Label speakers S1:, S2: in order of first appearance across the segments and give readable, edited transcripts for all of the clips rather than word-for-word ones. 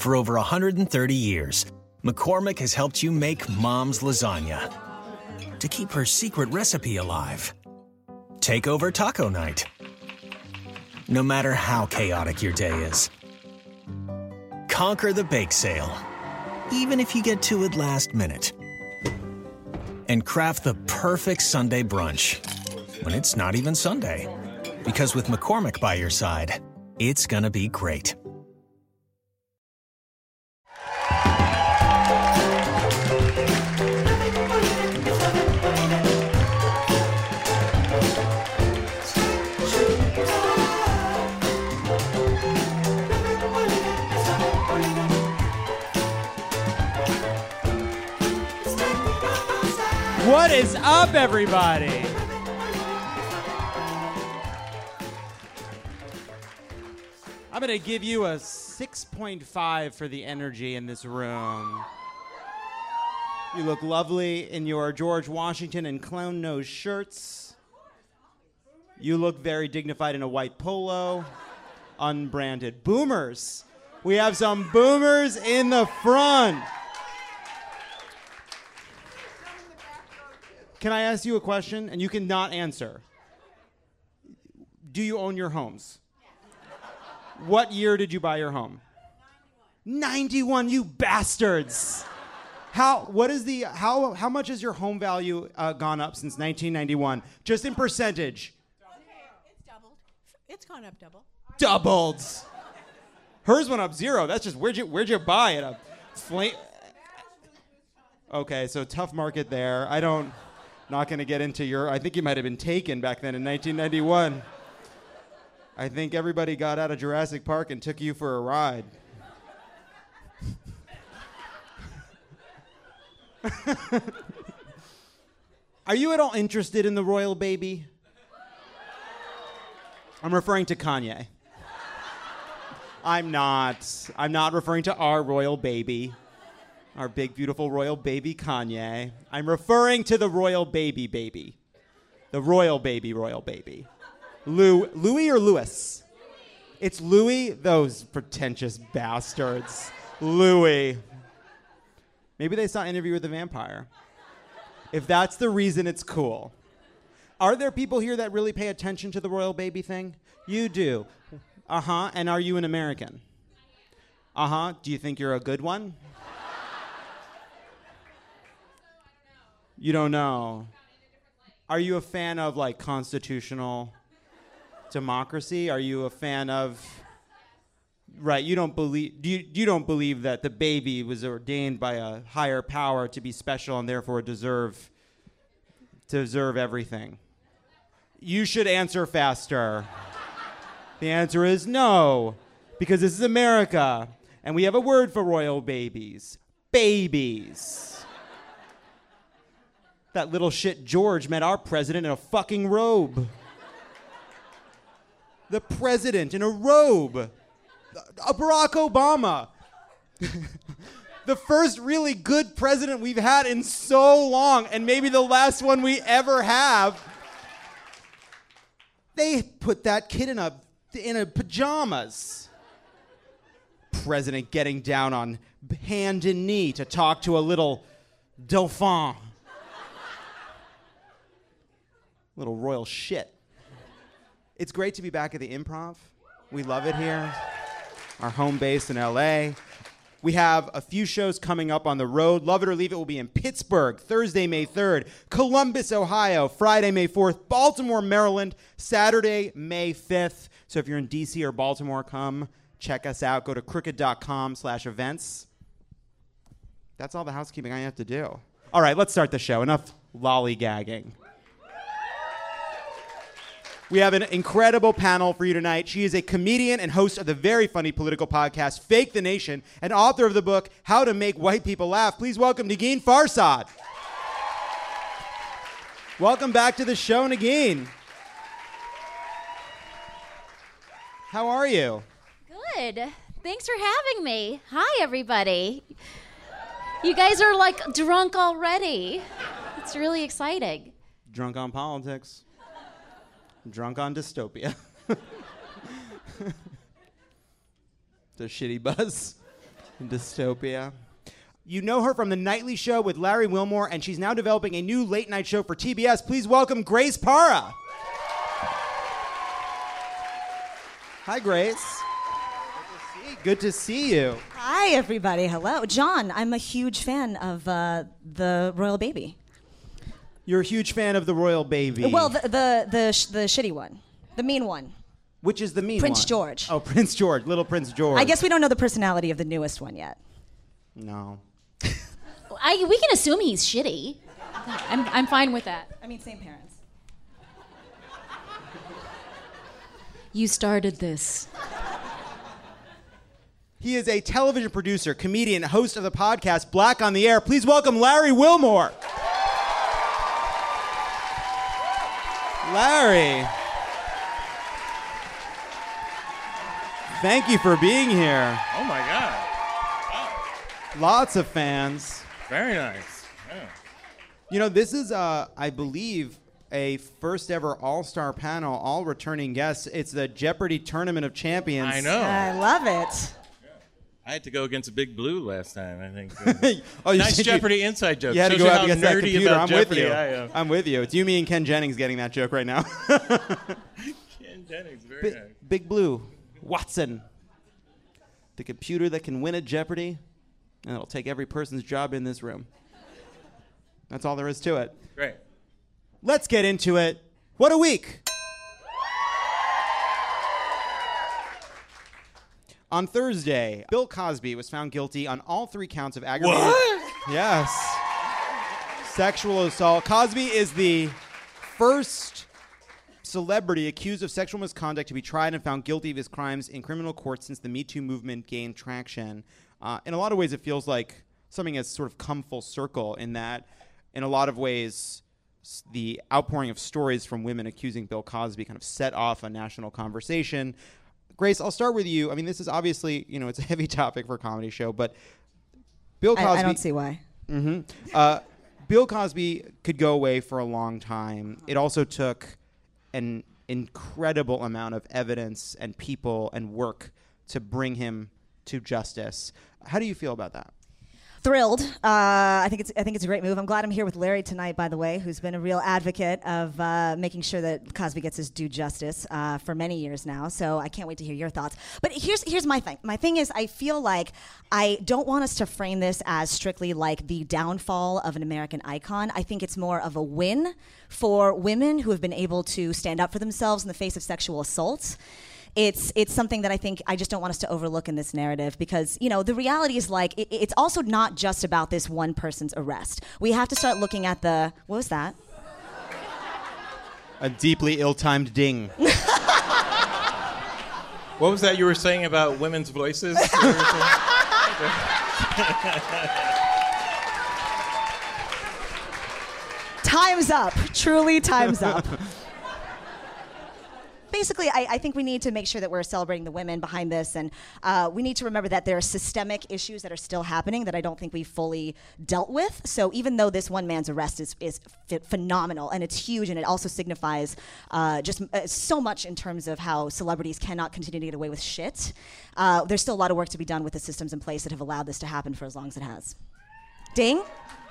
S1: For over 130 years, McCormick has helped you make Mom's lasagna to keep her secret recipe alive. Take over taco night, no matter how chaotic your day is. Conquer the bake sale, even if you get to it last minute. And craft the perfect Sunday brunch when it's not even Sunday. Because with McCormick by your side, it's gonna be great.
S2: What is up, everybody? I'm going to give you a 6.5 for the energy in this room. You look lovely in your George Washington and clown nose shirts. You look very dignified in a white polo, unbranded. Boomers. We have some boomers in the front. Can I ask you a question? And you cannot answer. Do you own your homes? What year did you buy your home? 91, you bastards. How much has your home value gone up since 1991? Just in percentage.
S3: It's doubled. It's gone up double.
S2: Doubled. Hers went up 0. That's just where'd you buy it? A flame. Okay, so tough market there. Not going to get into I think you might have been taken back then in 1991. I think everybody got out of Jurassic Park and took you for a ride. Are you at all interested in the royal baby? I'm referring to Kanye. I'm not referring to our royal baby. Our big, beautiful royal baby, Kanye. I'm referring to the royal baby baby. The royal baby. Louis or Louis? It's Louis? Those pretentious bastards. Louis. Maybe they saw Interview with the Vampire. If that's the reason, it's cool. Are there people here that really pay attention to the royal baby thing? You do. Uh-huh. And are you an American? Uh-huh. Do you think you're a good one? You don't know. Are you a fan of like constitutional democracy? Are you a fan of you don't believe that the baby was ordained by a higher power to be special and therefore deserve everything? You should answer faster. The answer is no, because this is America and we have a word for royal babies. Babies. That little shit George met our president in a fucking robe. The president in a robe. Barack Obama. The first really good president we've had in so long, and maybe the last one we ever have. They put that kid in a pajamas. President getting down on hand and knee to talk to a little dauphin. Little royal shit. It's great to be back at the Improv. We love it here. Our home base in LA. We have a few shows coming up on the road. Love It or Leave It will be in Pittsburgh, Thursday, May 3rd. Columbus, Ohio, Friday, May 4th. Baltimore, Maryland, Saturday, May 5th. So if you're in DC or Baltimore, come check us out. Go to crooked.com/events. That's all the housekeeping I have to do. All right, let's start the show. Enough lollygagging. We have an incredible panel for you tonight. She is a comedian and host of the very funny political podcast, Fake the Nation, and author of the book, How to Make White People Laugh. Please welcome Negin Farsad. Welcome back to the show, Negin. How are you?
S4: Good. Thanks for having me. Hi, everybody. You guys are like drunk already. It's really exciting.
S2: Drunk on politics. Drunk on dystopia. The shitty buzz. Dystopia. You know her from The Nightly Show with Larry Wilmore, and she's now developing a new late-night show for TBS. Please welcome Grace Parra. Hi, Grace. Good to see you.
S5: Hi, everybody. Hello. John, I'm a huge fan of the Royal Baby.
S2: You're a huge fan of the Royal Baby.
S5: Well, the shitty one. The mean one.
S2: Which is the mean
S5: Prince
S2: one?
S5: George.
S2: Oh, Prince George. Little Prince George.
S5: I guess we don't know the personality of the newest one yet.
S2: No.
S4: We can assume he's shitty. I'm fine with that.
S5: I mean, same parents.
S4: You started this.
S2: He is a television producer, comedian, host of the podcast Black on the Air. Please welcome Larry Wilmore. Larry. Thank you for being here.
S6: Oh my God.
S2: Lots of fans.
S6: Very nice. Yeah.
S2: You know, this is, I believe, a first ever all-star panel, all returning guests. It's the Jeopardy Tournament of Champions.
S6: I know.
S5: I love it.
S6: I had to go against a Big Blue last time, I think. Nice Jeopardy inside joke.
S2: You had to
S6: Shows
S2: go
S6: you
S2: out
S6: how
S2: against that
S6: nerdy
S2: computer.
S6: about
S2: I'm
S6: Jeopardy
S2: with you.
S6: I am.
S2: I'm with you. It's you, me, and Ken Jennings getting that joke right now.
S6: Ken Jennings, very nice.
S2: Big Blue, Watson, the computer that can win at Jeopardy, and it'll take every person's job in this room. That's all there is to it.
S6: Great.
S2: Let's get into it. What a week! On Thursday, Bill Cosby was found guilty on all 3 counts of aggravated...
S6: What?
S2: Yes. Sexual assault. Cosby is the first celebrity accused of sexual misconduct to be tried and found guilty of his crimes in criminal court since the Me Too movement gained traction. In a lot of ways, it feels like something has sort of come full circle in that, in a lot of ways, the outpouring of stories from women accusing Bill Cosby kind of set off a national conversation. Grace, I'll start with you. I mean, this is obviously, you know, it's a heavy topic for a comedy show, but Bill Cosby...
S5: I don't see why.
S2: Bill Cosby could go away for a long time. It also took an incredible amount of evidence and people and work to bring him to justice. How do you feel about that?
S5: Thrilled. I think it's a great move. I'm glad I'm here with Larry tonight, by the way, who's been a real advocate of making sure that Cosby gets his due justice for many years now. So I can't wait to hear your thoughts. But here's my thing. My thing is, I feel like I don't want us to frame this as strictly like the downfall of an American icon. I think it's more of a win for women who have been able to stand up for themselves in the face of sexual assault. It's something that I think I just don't want us to overlook in this narrative because, you know, the reality is like it's also not just about this one person's arrest. We have to start looking at what was that?
S2: A deeply ill-timed ding.
S6: What was that you were saying about women's voices?
S5: Time's up. Truly, time's up. Basically, I think we need to make sure that we're celebrating the women behind this, and we need to remember that there are systemic issues that are still happening that I don't think we've fully dealt with. So even though this one man's arrest is phenomenal, and it's huge, and it also signifies so much in terms of how celebrities cannot continue to get away with shit, there's still a lot of work to be done with the systems in place that have allowed this to happen for as long as it has. Ding.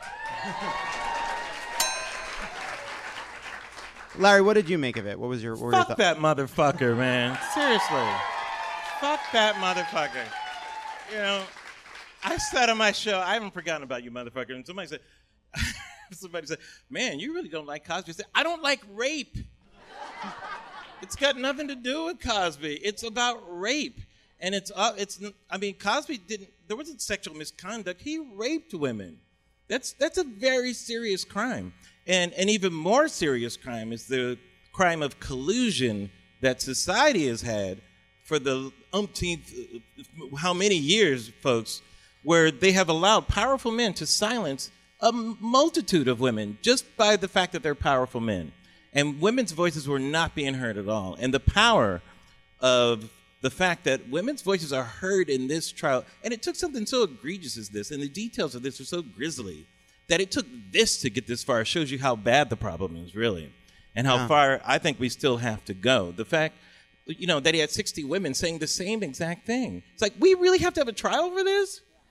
S2: Larry, what did you make of it? What were your thoughts?
S6: Fuck that motherfucker, man. Seriously. Fuck that motherfucker. You know, I said on my show, I haven't forgotten about you, motherfucker. And somebody said, man, you really don't like Cosby. I said, I don't like rape. It's got nothing to do with Cosby. It's about rape. And Cosby there wasn't sexual misconduct. He raped women. That's a very serious crime. And an even more serious crime is the crime of collusion that society has had for the umpteenth, how many years, folks, where they have allowed powerful men to silence a multitude of women just by the fact that they're powerful men. And women's voices were not being heard at all. And the power of the fact that women's voices are heard in this trial, and it took something so egregious as this, and the details of this are so grisly, that it took this to get this far shows you how bad the problem is, really, and how far I think we still have to go. The fact, you know, that he had 60 women saying the same exact thing. It's like, we really have to have a trial for this?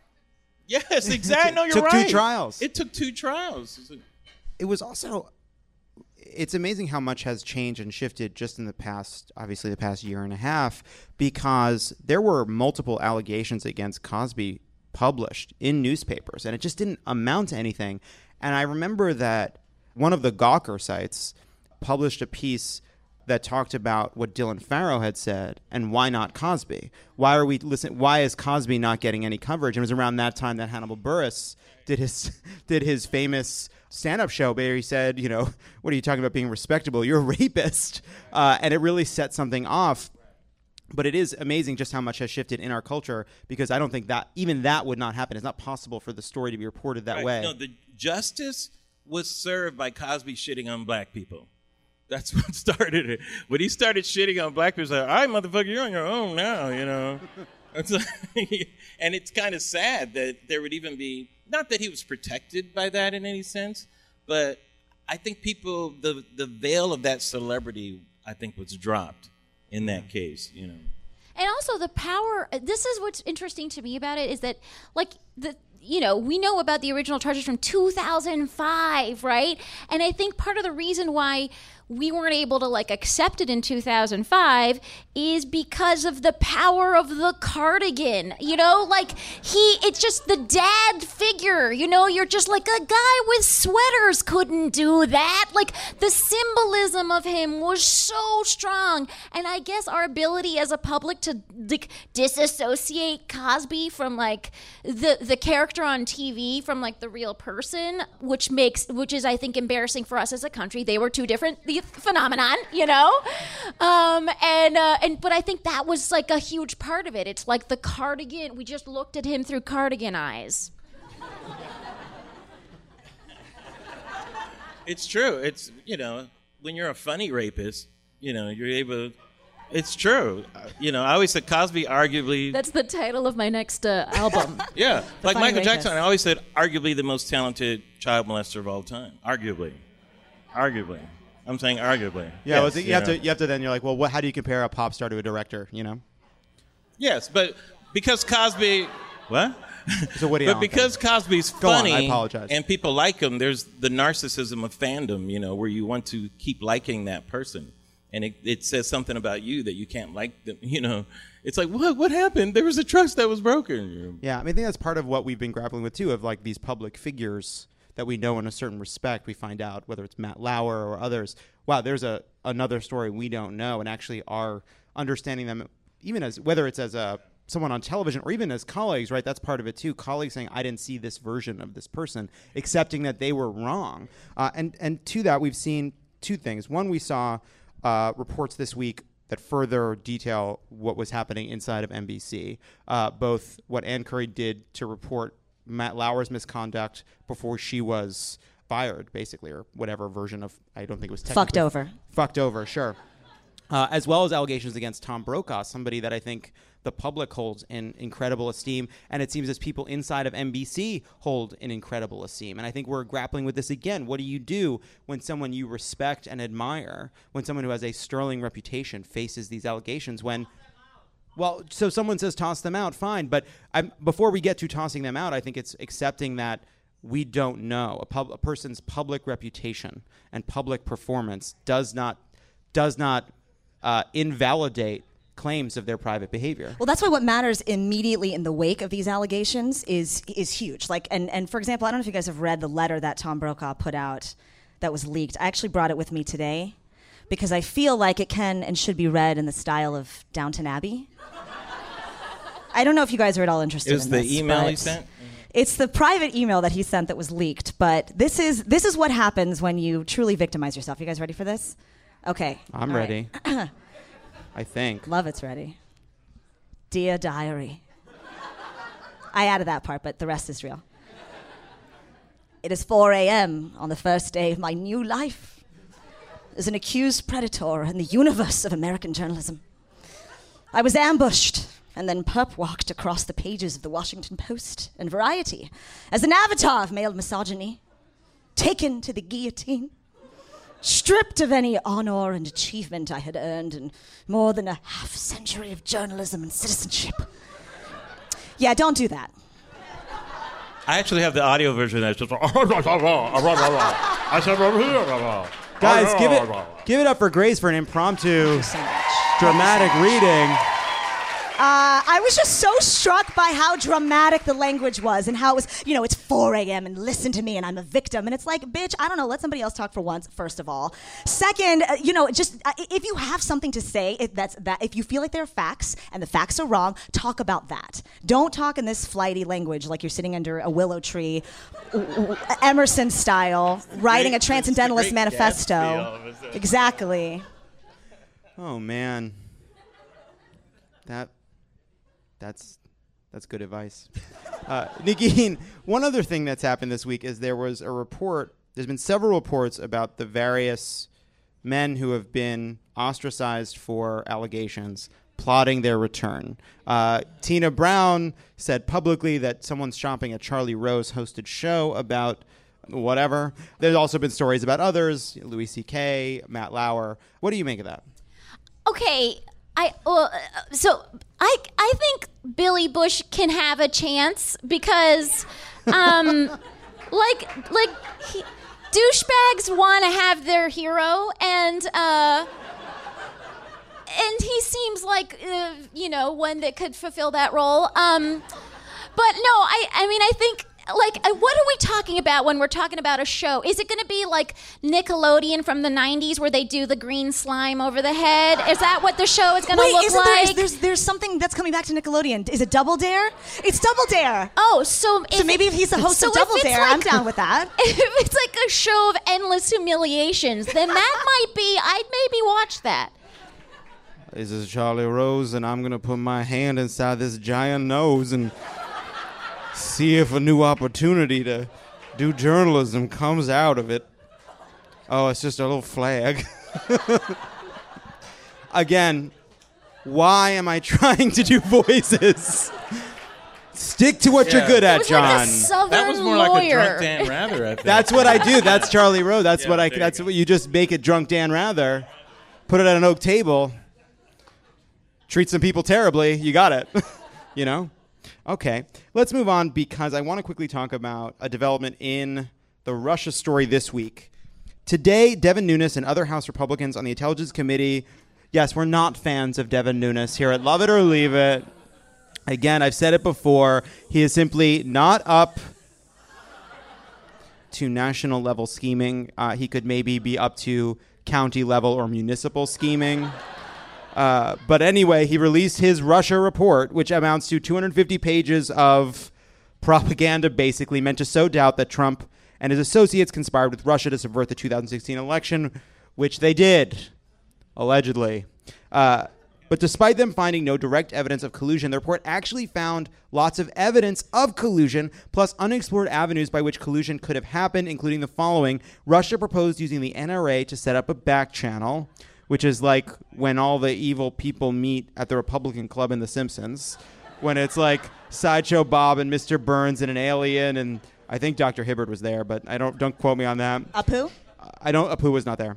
S6: Yes, exactly. No, you're
S2: Took
S6: right.
S2: 2 trials.
S6: It took 2 trials.
S2: It was also, it's amazing how much has changed and shifted just in the past year and a half, because there were multiple allegations against Cosby published in newspapers, and it just didn't amount to anything. And I remember that one of the Gawker sites published a piece that talked about what Dylan Farrow had said and why not Cosby? Why is Cosby not getting any coverage? And it was around that time that Hannibal Buress did his famous stand-up show where he said, you know, what are you talking about being respectable? You're a rapist. And it really set something off. But it is amazing just how much has shifted in our culture, because I don't think that even that would not happen. It's not possible for the story to be reported that way.
S6: No, the justice was served by Cosby shitting on black people. That's what started it. When he started shitting on black people, he was like, all right, motherfucker, you're on your own now, you know. And it's kind of sad that there would even be, not that he was protected by that in any sense, but I think people, the veil of that celebrity, I think, was dropped in that case, you know.
S4: And also the power, this is what's interesting to me about it, is that, like, we know about the original charges from 2005, right? And I think part of the reason why we weren't able to, like, accept it in 2005 is because of the power of the cardigan, you know? Like, it's just the dad figure, you know? You're just like, a guy with sweaters couldn't do that. Like, the symbolism of him was so strong. And I guess our ability as a public to, like, disassociate Cosby from, like, the character on TV from, like, the real person, which is, I think, embarrassing for us as a country. They were two different phenomenon, you know? But I think that was, like, a huge part of it. It's like the cardigan. We just looked at him through cardigan eyes.
S6: It's true. It's, you know, when you're a funny rapist, you know, you're able to, it's true. You know, I always said Cosby arguably...
S4: That's the title of my next album.
S6: Yeah. Like
S5: funny
S6: Michael
S5: rapist.
S6: Jackson, I always said arguably the most talented child molester of all time. Arguably. I'm saying arguably.
S2: Yeah,
S6: Yes,
S2: you have to then you're like, well, how do you compare a pop star to a director, you know?
S6: Yes, but because Cosby... What?
S2: So Woody
S6: But
S2: Allen
S6: because
S2: thing.
S6: Cosby's
S2: Go on,
S6: funny
S2: I apologize.
S6: and people like him, there's the narcissism of fandom, you know, where you want to keep liking that person. And it says something about you that you can't like them, you know. It's like, what happened? There was a trust that was broken.
S2: Yeah, I mean, I think that's part of what we've been grappling with, too, of, like, these public figures that we know in a certain respect. We find out, whether it's Matt Lauer or others, wow, there's another story we don't know, and actually are understanding them, even as, whether it's as someone on television or even as colleagues, right? That's part of it, too. Colleagues saying, I didn't see this version of this person, accepting that they were wrong. And to that, we've seen two things. One, we saw reports this week that further detail what was happening inside of NBC, both what Ann Curry did to report Matt Lauer's misconduct before she was fired, basically, or whatever version of, I don't think it was technically. Fucked over, sure. As well as allegations against Tom Brokaw, somebody that I think the public holds in incredible esteem, and it seems as people inside of NBC hold in incredible esteem. And I think we're grappling with this again. What do you do when someone you respect and admire, when someone who has a sterling reputation faces these allegations when... Well, so someone says toss them out, fine. But before we get to tossing them out, I think it's accepting that we don't know. A person's public reputation and public performance does not invalidate claims of their private behavior.
S5: Well, that's why what matters immediately in the wake of these allegations is huge. Like, and for example, I don't know if you guys have read the letter that Tom Brokaw put out that was leaked. I actually brought it with me today because I feel like it can and should be read in the style of Downton Abbey. I don't know if you guys are at all interested in this.
S6: It was the email he sent?
S5: It's the private email that he sent that was leaked, but this is what happens when you truly victimize yourself. You guys ready for this? Okay.
S2: I'm ready. I think.
S5: Love it's ready. Dear Diary. I added that part, but the rest is real. It is 4 a.m. on the first day of my new life as an accused predator in the universe of American journalism. I was ambushed and then perp-walked across the pages of the Washington Post and Variety as an avatar of male misogyny, taken to the guillotine, stripped of any honor and achievement I had earned in more than a half-century of journalism and citizenship. Yeah, don't do that.
S6: I actually have the audio version that's just. I said,
S2: Guys, give it up for Grace for an impromptu, dramatic reading.
S5: I was just so struck by how dramatic the language was and how it was, it's 4 a.m. and listen to me and I'm a victim. And it's like, bitch, I don't know, let somebody else talk for once, first of all. Second, if you have something to say, if you feel like there are facts and the facts are wrong, talk about that. Don't talk in this flighty language like you're sitting under a willow tree, Emerson style, writing a Transcendentalist manifesto. Exactly.
S2: Oh, man. That's good advice. Negin, one other thing that's happened this week is there's been several reports about the various men who have been ostracized for allegations plotting their return. Tina Brown said publicly that someone's shopping at Charlie Rose hosted show about whatever. There's also been stories about others, Louis C.K., Matt Lauer. What do you make of that?
S4: Okay, I think Billy Bush can have a chance because, douchebags want to have their hero, and he seems like one that could fulfill that role. But no, I think. What are we talking about when we're talking about a show? Is it going to be like Nickelodeon from the 90s where they do the green slime over the head? Is that what the show is going to look like?
S5: There's something that's coming back to Nickelodeon. Is it Double Dare? It's Double Dare.
S4: Oh, so
S5: maybe if he's the host of Double Dare, I'm down with that.
S4: If it's like a show of endless humiliations, then that might be, I'd maybe watch that.
S2: This is Charlie Rose, and I'm going to put my hand inside this giant nose and see if a new opportunity to do journalism comes out of it. Oh, it's just a little flag. Again, why am I trying to do voices? Stick to what you're good at, John.
S4: Like a Southern
S6: that was more
S4: lawyer.
S6: like a drunk Dan Rather, I think.
S2: That's what I do. That's Charlie Rose. That's what you just make it drunk Dan Rather. Put it at an oak table. Treat some people terribly. You got it. Okay, let's move on because I want to quickly talk about a development in the Russia story this week. Today, Devin Nunes and other House Republicans on the Intelligence Committee, yes, we're not fans of Devin Nunes here at Love It or Leave It. Again, I've said it before, he is simply not up to national level scheming. He could maybe be up to county level or municipal scheming. But anyway, he released his Russia report, which amounts to 250 pages of propaganda, basically meant to sow doubt that Trump and his associates conspired with Russia to subvert the 2016 election, which they did, allegedly. But despite them finding no direct evidence of collusion, the report actually found lots of evidence of collusion, plus unexplored avenues by which collusion could have happened, including the following. Russia proposed using the NRA to set up a back channel, which is like when all the evil people meet at the Republican Club in The Simpsons, when it's like Sideshow Bob and Mr. Burns and an alien, and I think Dr. Hibbert was there, but don't quote me on that.
S5: Apu?
S2: Apu was not there.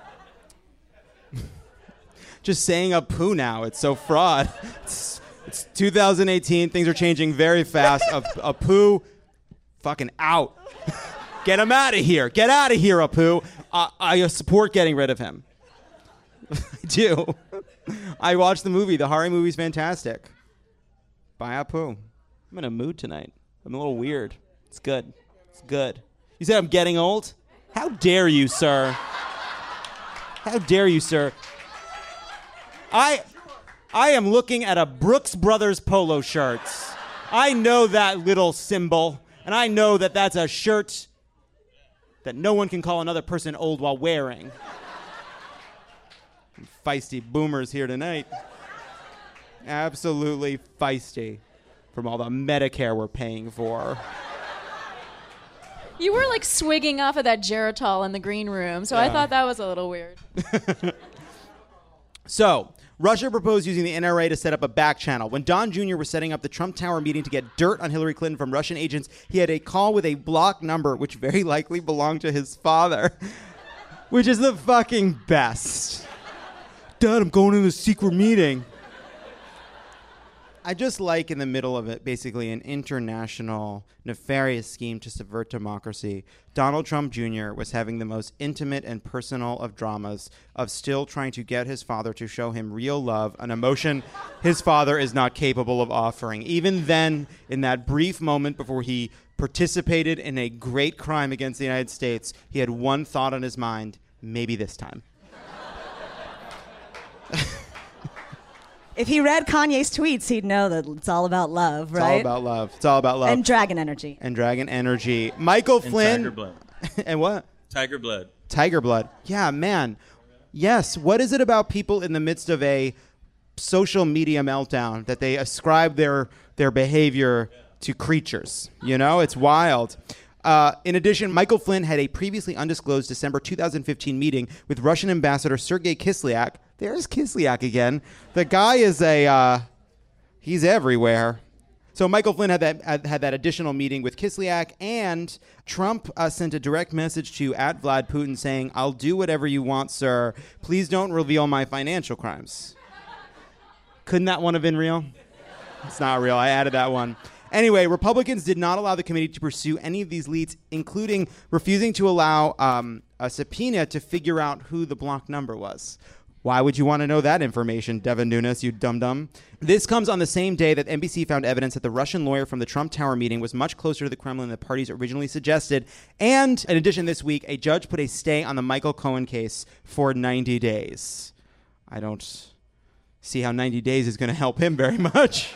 S2: Just saying Apu now, it's so fraud. It's 2018, things are changing very fast. Apu, fucking out. Get him out of here. Get out of here, Apu. I support getting rid of him. I do. I watched the movie. The Hari movie's fantastic. By Apu. I'm in a mood tonight. I'm a little weird. It's good. It's good. You said I'm getting old? How dare you, sir? How dare you, sir? I am looking at a Brooks Brothers polo shirt. I know that little symbol, and I know that that's a shirt that no one can call another person old while wearing. Feisty boomers here tonight. Absolutely feisty from all the Medicare we're paying for.
S7: You were like swigging off of that Geritol in the green room, so I thought that was a little weird.
S2: So, Russia proposed using the NRA to set up a back channel. When Don Jr. was setting up the Trump Tower meeting to get dirt on Hillary Clinton from Russian agents, he had a call with a blocked number, which very likely belonged to his father, which is the fucking best. Dad, I'm going to a secret meeting. I just like in the middle of it, basically an international nefarious scheme to subvert democracy. Donald Trump Jr. was having the most intimate and personal of dramas of still trying to get his father to show him real love, an emotion his father is not capable of offering. Even then, in that brief moment before he participated in a great crime against the United States, he had one thought on his mind, maybe this time.
S5: If he read Kanye's tweets, he'd know that it's all about love, right?
S2: It's all about love. It's all about love.
S5: And dragon energy.
S2: And dragon energy. Michael Flynn.
S6: Tiger blood.
S2: And what?
S6: Tiger blood.
S2: Tiger blood. Yeah, man. Yes. What is it about people in the midst of a social media meltdown that they ascribe their behavior to creatures? You know, it's wild. In addition, Michael Flynn had a previously undisclosed December 2015 meeting with Russian Ambassador Sergei Kislyak. There's Kislyak again. The guy is he's everywhere. So Michael Flynn had that additional meeting with Kislyak, and Trump sent a direct message to @Vlad Putin saying, "I'll do whatever you want, sir. Please don't reveal my financial crimes." Couldn't that one have been real? It's not real. I added that one. Anyway, Republicans did not allow the committee to pursue any of these leads, including refusing to allow a subpoena to figure out who the block number was. Why would you want to know that information, Devin Nunes, you dum-dum? This comes on the same day that NBC found evidence that the Russian lawyer from the Trump Tower meeting was much closer to the Kremlin than the parties originally suggested. And in addition, this week, a judge put a stay on the Michael Cohen case for 90 days. I don't see how 90 days is going to help him very much.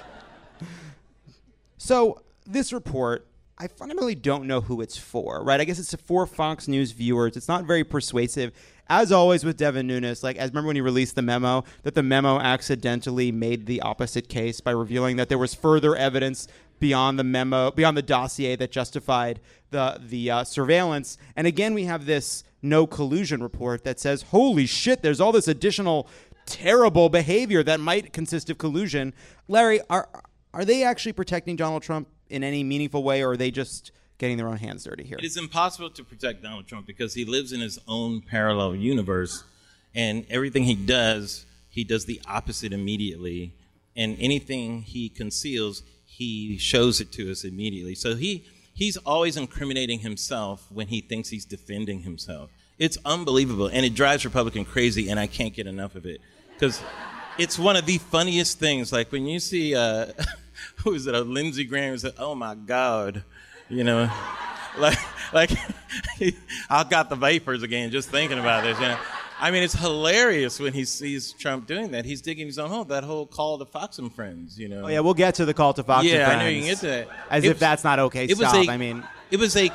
S2: So this report, I fundamentally don't know who it's for, right? I guess it's for Fox News viewers. It's not very persuasive. As always with Devin Nunes, remember when he released the memo, that the memo accidentally made the opposite case by revealing that there was further evidence beyond the memo, beyond the dossier that justified the surveillance. And again, we have this no collusion report that says, holy shit, there's all this additional terrible behavior that might consist of collusion. Larry, are they actually protecting Donald Trump in any meaningful way, or are they just getting their own hands dirty here?
S6: It is impossible to protect Donald Trump because he lives in his own parallel universe, and everything he does the opposite immediately, and anything he conceals, he shows it to us immediately. So he's always incriminating himself when he thinks he's defending himself. It's unbelievable, and it drives Republicans crazy, and I can't get enough of it because it's one of the funniest things. Like when you see, who is it, a Lindsey Graham who said, oh my God, you know, like I got the vapors again just thinking about this, you know. I mean, it's hilarious when he sees Trump doing that. He's digging his own hole. That whole call to Fox and Friends, you know.
S2: Oh, yeah, we'll get to the call to Fox and Friends.
S6: Yeah, I know you can get to that.
S2: As if that's not okay, stop.
S6: It was a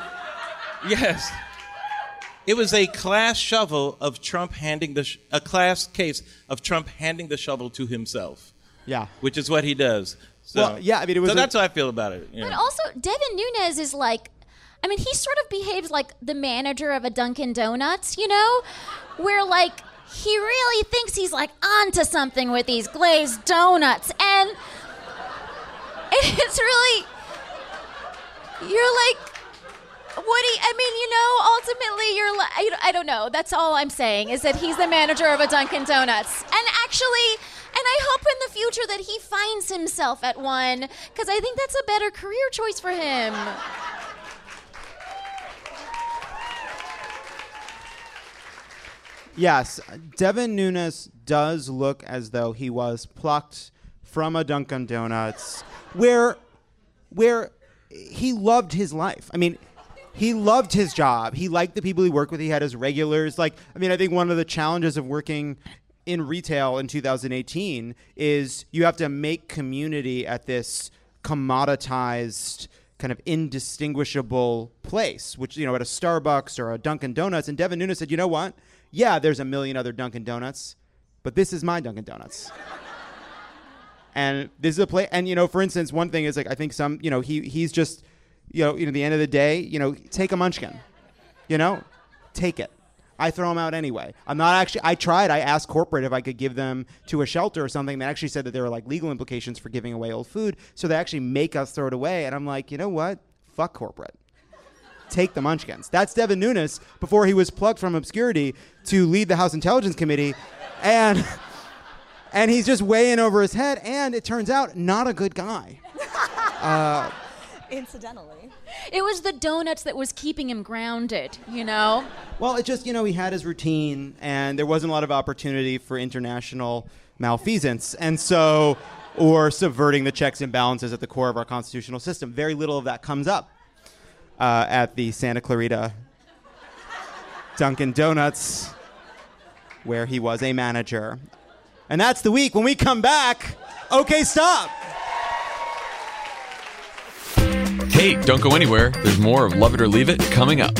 S6: class shovel of Trump handing a class case of Trump handing the shovel to himself.
S2: Yeah.
S6: Which is what he does. So,
S2: well, yeah, I mean, it was.
S6: So that's how I feel about it.
S4: But also, Devin Nunes is like, I mean, he sort of behaves like the manager of a Dunkin' Donuts, you know? Where, like, he really thinks he's, like, onto something with these glazed donuts. And it's really, you're like, ultimately, you're like, I don't know. That's all I'm saying, is that he's the manager of a Dunkin' Donuts. And actually, and I hope in the future that he finds himself at one, because I think that's a better career choice for him.
S2: Yes, Devin Nunes does look as though he was plucked from a Dunkin' Donuts where he loved his life. I mean, he loved his job. He liked the people he worked with. He had his regulars. I think one of the challenges of working in retail in 2018 is you have to make community at this commoditized, kind of indistinguishable place, which, you know, at a Starbucks or a Dunkin' Donuts. And Devin Nunes said, you know what? Yeah, there's a million other Dunkin' Donuts, but this is my Dunkin' Donuts. And this is a place, and, you know, for instance, one thing is, like, I think some, you know, he's just, you know, at the end of the day, you know, take a munchkin, you know, take it. I throw them out anyway. I tried, I asked corporate if I could give them to a shelter or something. They actually said that there were, like, legal implications for giving away old food, so they actually make us throw it away. And I'm like, you know what? Fuck corporate. Take the munchkins. That's Devin Nunes before he was plucked from obscurity to lead the House Intelligence Committee. And And he's just way in over his head, and it turns out, not a good guy.
S5: Incidentally.
S4: It was the donuts that was keeping him grounded, you know?
S2: Well, it just, he had his routine, and there wasn't a lot of opportunity for international malfeasance, and so, or subverting the checks and balances at the core of our constitutional system. Very little of that comes up at the Santa Clarita Dunkin' Donuts, where he was a manager. And that's the week. When we come back, okay, stop.
S8: Hey, don't go anywhere. There's more of Love It or Leave It coming up.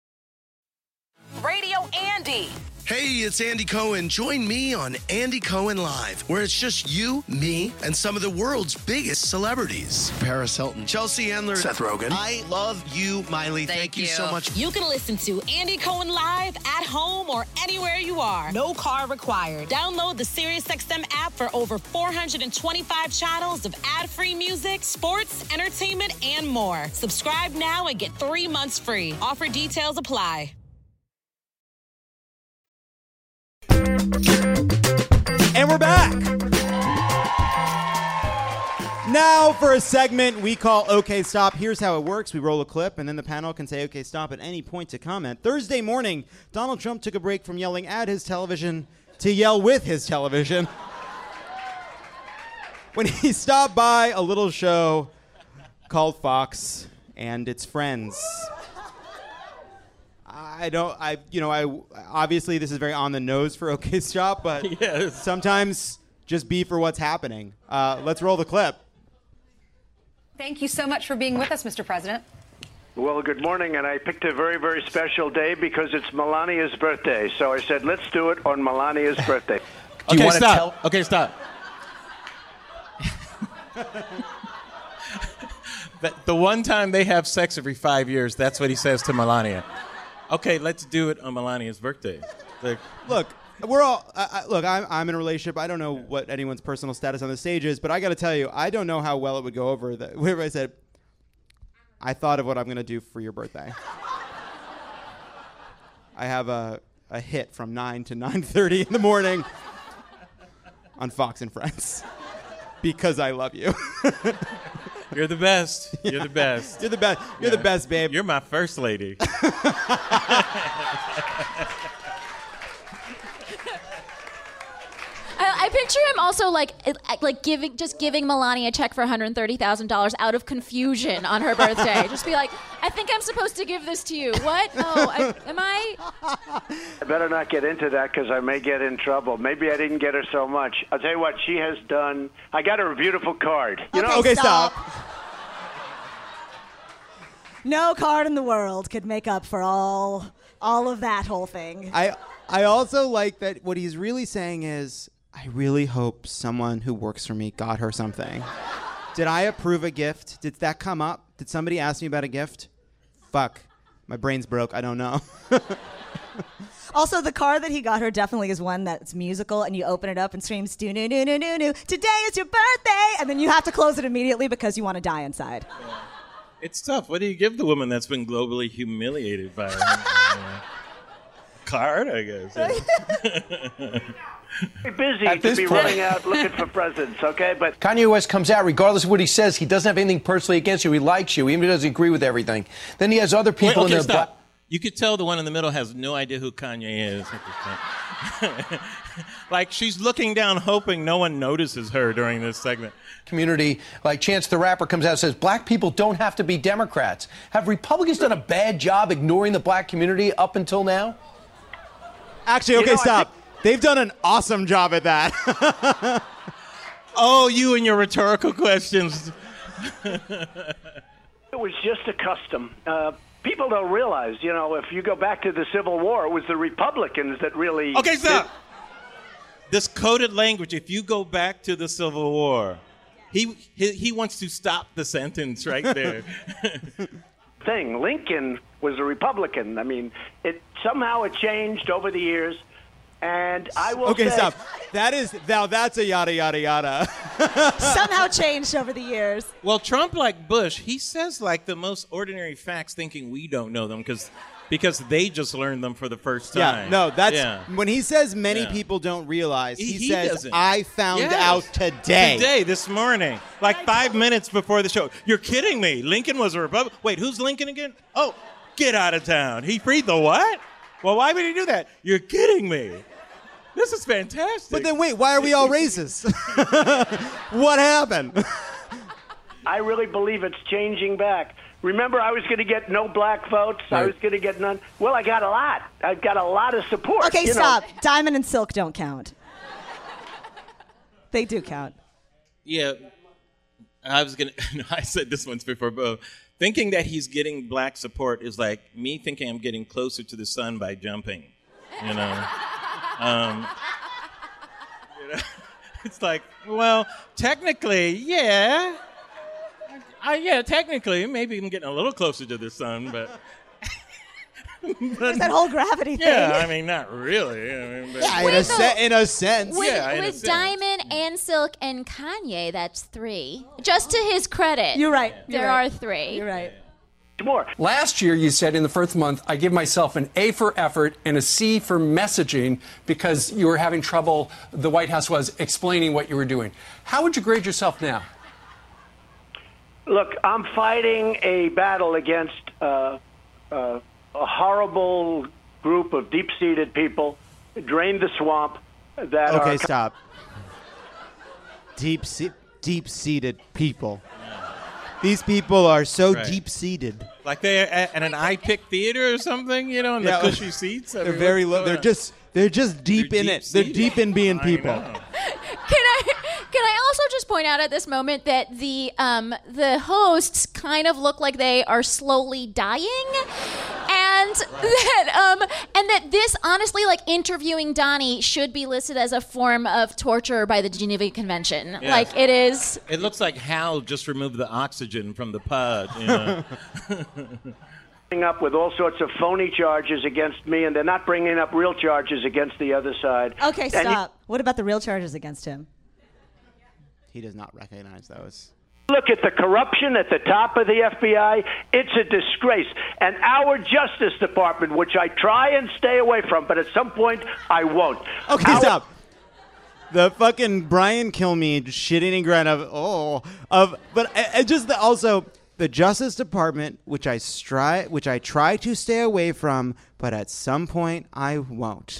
S9: Radio Andy.
S10: Hey, it's Andy Cohen. Join me on Andy Cohen Live, where it's just you, me, and some of the world's biggest celebrities. Paris Hilton, Chelsea Handler, Seth Rogen. I love you, Miley. Thank you so much.
S9: You can listen to Andy Cohen Live at home or anywhere you are. No car required. Download the SiriusXM app for over 425 channels of ad-free music, sports, entertainment, and more. Subscribe now and get 3 months free. Offer details apply.
S2: And we're back. Now for a segment we call OK Stop. Here's how it works. We roll a clip, and then the panel can say OK Stop at any point to comment. Thursday morning, Donald Trump took a break from yelling at his television to yell with his television when he stopped by a little show called Fox and Its Friends. Obviously this is very on the nose for OK Stop, but
S6: Yes.
S2: sometimes just be for what's happening. Let's roll the clip.
S11: Thank you so much for being with us, Mr. President.
S12: Well, good morning, and I picked a very, very special day because it's Melania's birthday. So I said, let's do it on Melania's birthday.
S6: Okay, stop. Okay, stop. The one time they have sex every 5 years, that's what he says to Melania. Okay, let's do it on Melania's birthday.
S2: Look, we're all I'm in a relationship. I don't know what anyone's personal status on the stage is, but I got to tell you, I don't know how well it would go over that. Whenever I said, I thought of what I'm going to do for your birthday. I have a hit from 9 to 9:30 in the morning on Fox and Friends because I love you.
S6: You're the best. You're the best.
S2: You're the best. You're the best, babe.
S6: You're my first lady.
S4: I picture him also like giving Melania a check for $130,000 out of confusion on her birthday. Just be like, I think I'm supposed to give this to you. What? Oh, am I?
S12: I better not get into that because I may get in trouble. Maybe I didn't get her so much. I'll tell you what, she has done. I got her a beautiful card.
S2: Okay, stop.
S5: No card in the world could make up for all of that whole thing.
S2: I also like that what he's really saying is, I really hope someone who works for me got her something. Did I approve a gift? Did that come up? Did somebody ask me about a gift? Fuck. My brain's broke. I don't know.
S5: Also, the card that he got her definitely is one that's musical, and you open it up and screams, "Do-no-no-no-no-no, today is your birthday!" And then you have to close it immediately because you want to die inside.
S6: Yeah. It's tough. What do you give the woman that's been globally humiliated by her? Card, I guess.
S12: Very busy to be running out looking for presents, okay? But
S13: Kanye West comes out, regardless of what he says, he doesn't have anything personally against you. He likes you, even if he doesn't agree with everything. Then he has other people in there.
S6: Stop. You could tell the one in the middle has no idea who Kanye is. Like, she's looking down, hoping no one notices her during this segment.
S13: Community, like Chance the Rapper comes out and says, black people don't have to be Democrats. Have Republicans done a bad job ignoring the black community up until now?
S2: Actually, okay, stop. They've done an awesome job at that.
S6: Oh, you and your rhetorical questions.
S12: it was just a custom. People don't realize, if you go back to the Civil War, it was the Republicans that really...
S6: Okay, stop. This coded language, if you go back to the Civil War, he wants to stop the sentence right there.
S12: Lincoln was a Republican. I mean, somehow it changed over the years, and I will say...
S2: Okay, stop. That's a yada, yada, yada.
S5: Somehow changed over the years.
S6: Well, Trump, like Bush, he says like the most ordinary facts thinking we don't know them because because they just learned them for the first
S2: Yeah,
S6: time.
S2: no, that's
S6: Yeah.
S2: when he says many
S6: Yeah.
S2: people don't realize. He
S6: He
S2: says,
S6: doesn't.
S2: "I found
S6: Yes.
S2: out today."
S6: Today, this morning, like 5 minutes before the show. You're kidding me. Lincoln was a Republican. Wait, who's Lincoln again? Oh, get out of town. He freed the what? Well, why would he do that? You're kidding me. This is fantastic.
S2: But then wait, why are we all racist? What happened?
S12: I really believe it's changing back. Remember, I was going to get no black votes. I was going to get none. Well, I got a lot. I've got a lot of support.
S5: Okay,
S12: you know.
S5: stop. Diamond and Silk don't count. They do count.
S6: Yeah, I was gonna. No, I said this once before, but thinking that he's getting black support is like me thinking I'm getting closer to the sun by jumping. You know, it's like, well, technically, yeah. Yeah, technically, maybe I'm getting a little closer to the sun, but.
S5: There's that whole gravity thing.
S6: Yeah, I mean, not really. I mean, but
S2: Yeah, in a sense.
S4: With,
S6: Yeah, in a
S4: with
S6: sense.
S4: Diamond and Silk and Kanye, that's 3. Just to his credit.
S5: You're right.
S4: There are 3.
S5: You're right.
S12: More.
S13: Last year, you said in the first month, I give myself an A for effort and a C for messaging because you were having trouble, the White House was, explaining what you were doing. How would you grade yourself now?
S12: Look, I'm fighting a battle against a horrible group of deep-seated people, drain the swamp, that are...
S2: Okay, stop. Deep-seated people. These people are so
S6: Right.
S2: deep-seated.
S6: like they're at an iPick theater or something, you know, in the
S2: Yeah.
S6: cushy seats. I
S2: They're
S6: mean,
S2: very
S6: what's
S2: low.
S6: going
S2: They're
S6: on?
S2: just deep in it. They're
S6: deep-seated.
S2: deep in being
S6: I
S2: people.
S6: know.
S4: Can I also just point out at this moment that the hosts kind of look like they are slowly dying, and that this honestly, like, interviewing Donnie should be listed as a form of torture by the Geneva Convention.
S6: Yeah.
S4: Like, it is.
S6: It looks like Hal just removed the oxygen from the pod. You know?
S12: up with all sorts of phony charges against me, and they're not bringing up real charges against the other side.
S5: Okay,
S12: And
S5: stop. What about the real charges against him?
S2: He does not recognize those.
S12: Look at the corruption at the top of the FBI. It's a disgrace. And our Justice Department, which I try and stay away from, but at some point I won't.
S2: Okay, stop. The fucking Brian Kilmeade shitting grunt also the Justice Department, which I try to stay away from, but at some point I won't.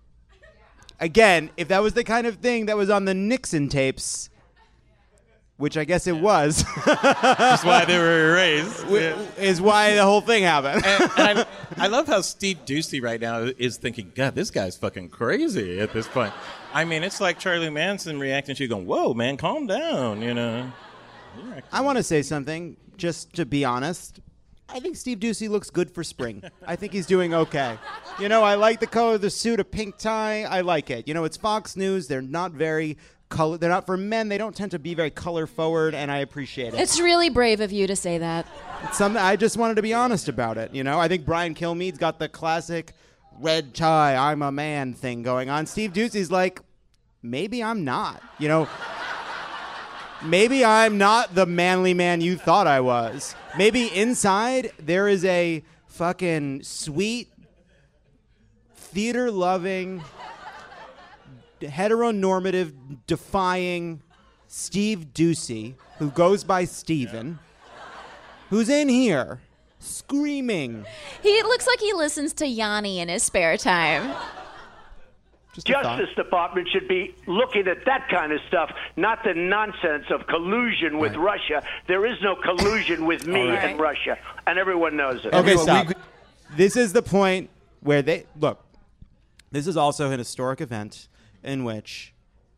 S2: Again, if that was the kind of thing that was on the Nixon tapes, which I guess it was.
S6: That's why they were erased.
S2: Is why the whole thing happened.
S6: And I love how Steve Ducey right now is thinking, God, this guy's fucking crazy at this point. I mean, it's like Charlie Manson reacting to you going, whoa, man, calm down, you know.
S2: I want to say something, just to be honest. I think Steve Ducey looks good for spring. I think he's doing okay. You know, I like the color of the suit, a pink tie. I like it. You know, it's Fox News. They're not very color. They're not for men. They don't tend to be very color forward, and I appreciate it.
S7: It's really brave of you to say that.
S2: It's something I just wanted to be honest about it. You know, I think Brian Kilmeade's got the classic red tie, I'm a man thing going on. Steve Ducey's like, maybe I'm not. You know, maybe I'm not the manly man you thought I was. Maybe inside there is a fucking sweet, theater-loving, heteronormative, defying Steve Ducey, who goes by Steven, who's in here screaming.
S4: He looks like he listens to Yanni in his spare time.
S12: Justice Department should be looking at that kind of stuff, not the nonsense of collusion with Russia. There is no collusion with me and Russia, and everyone knows it.
S2: Okay, stop. This is the point where look, this is also an historic event in which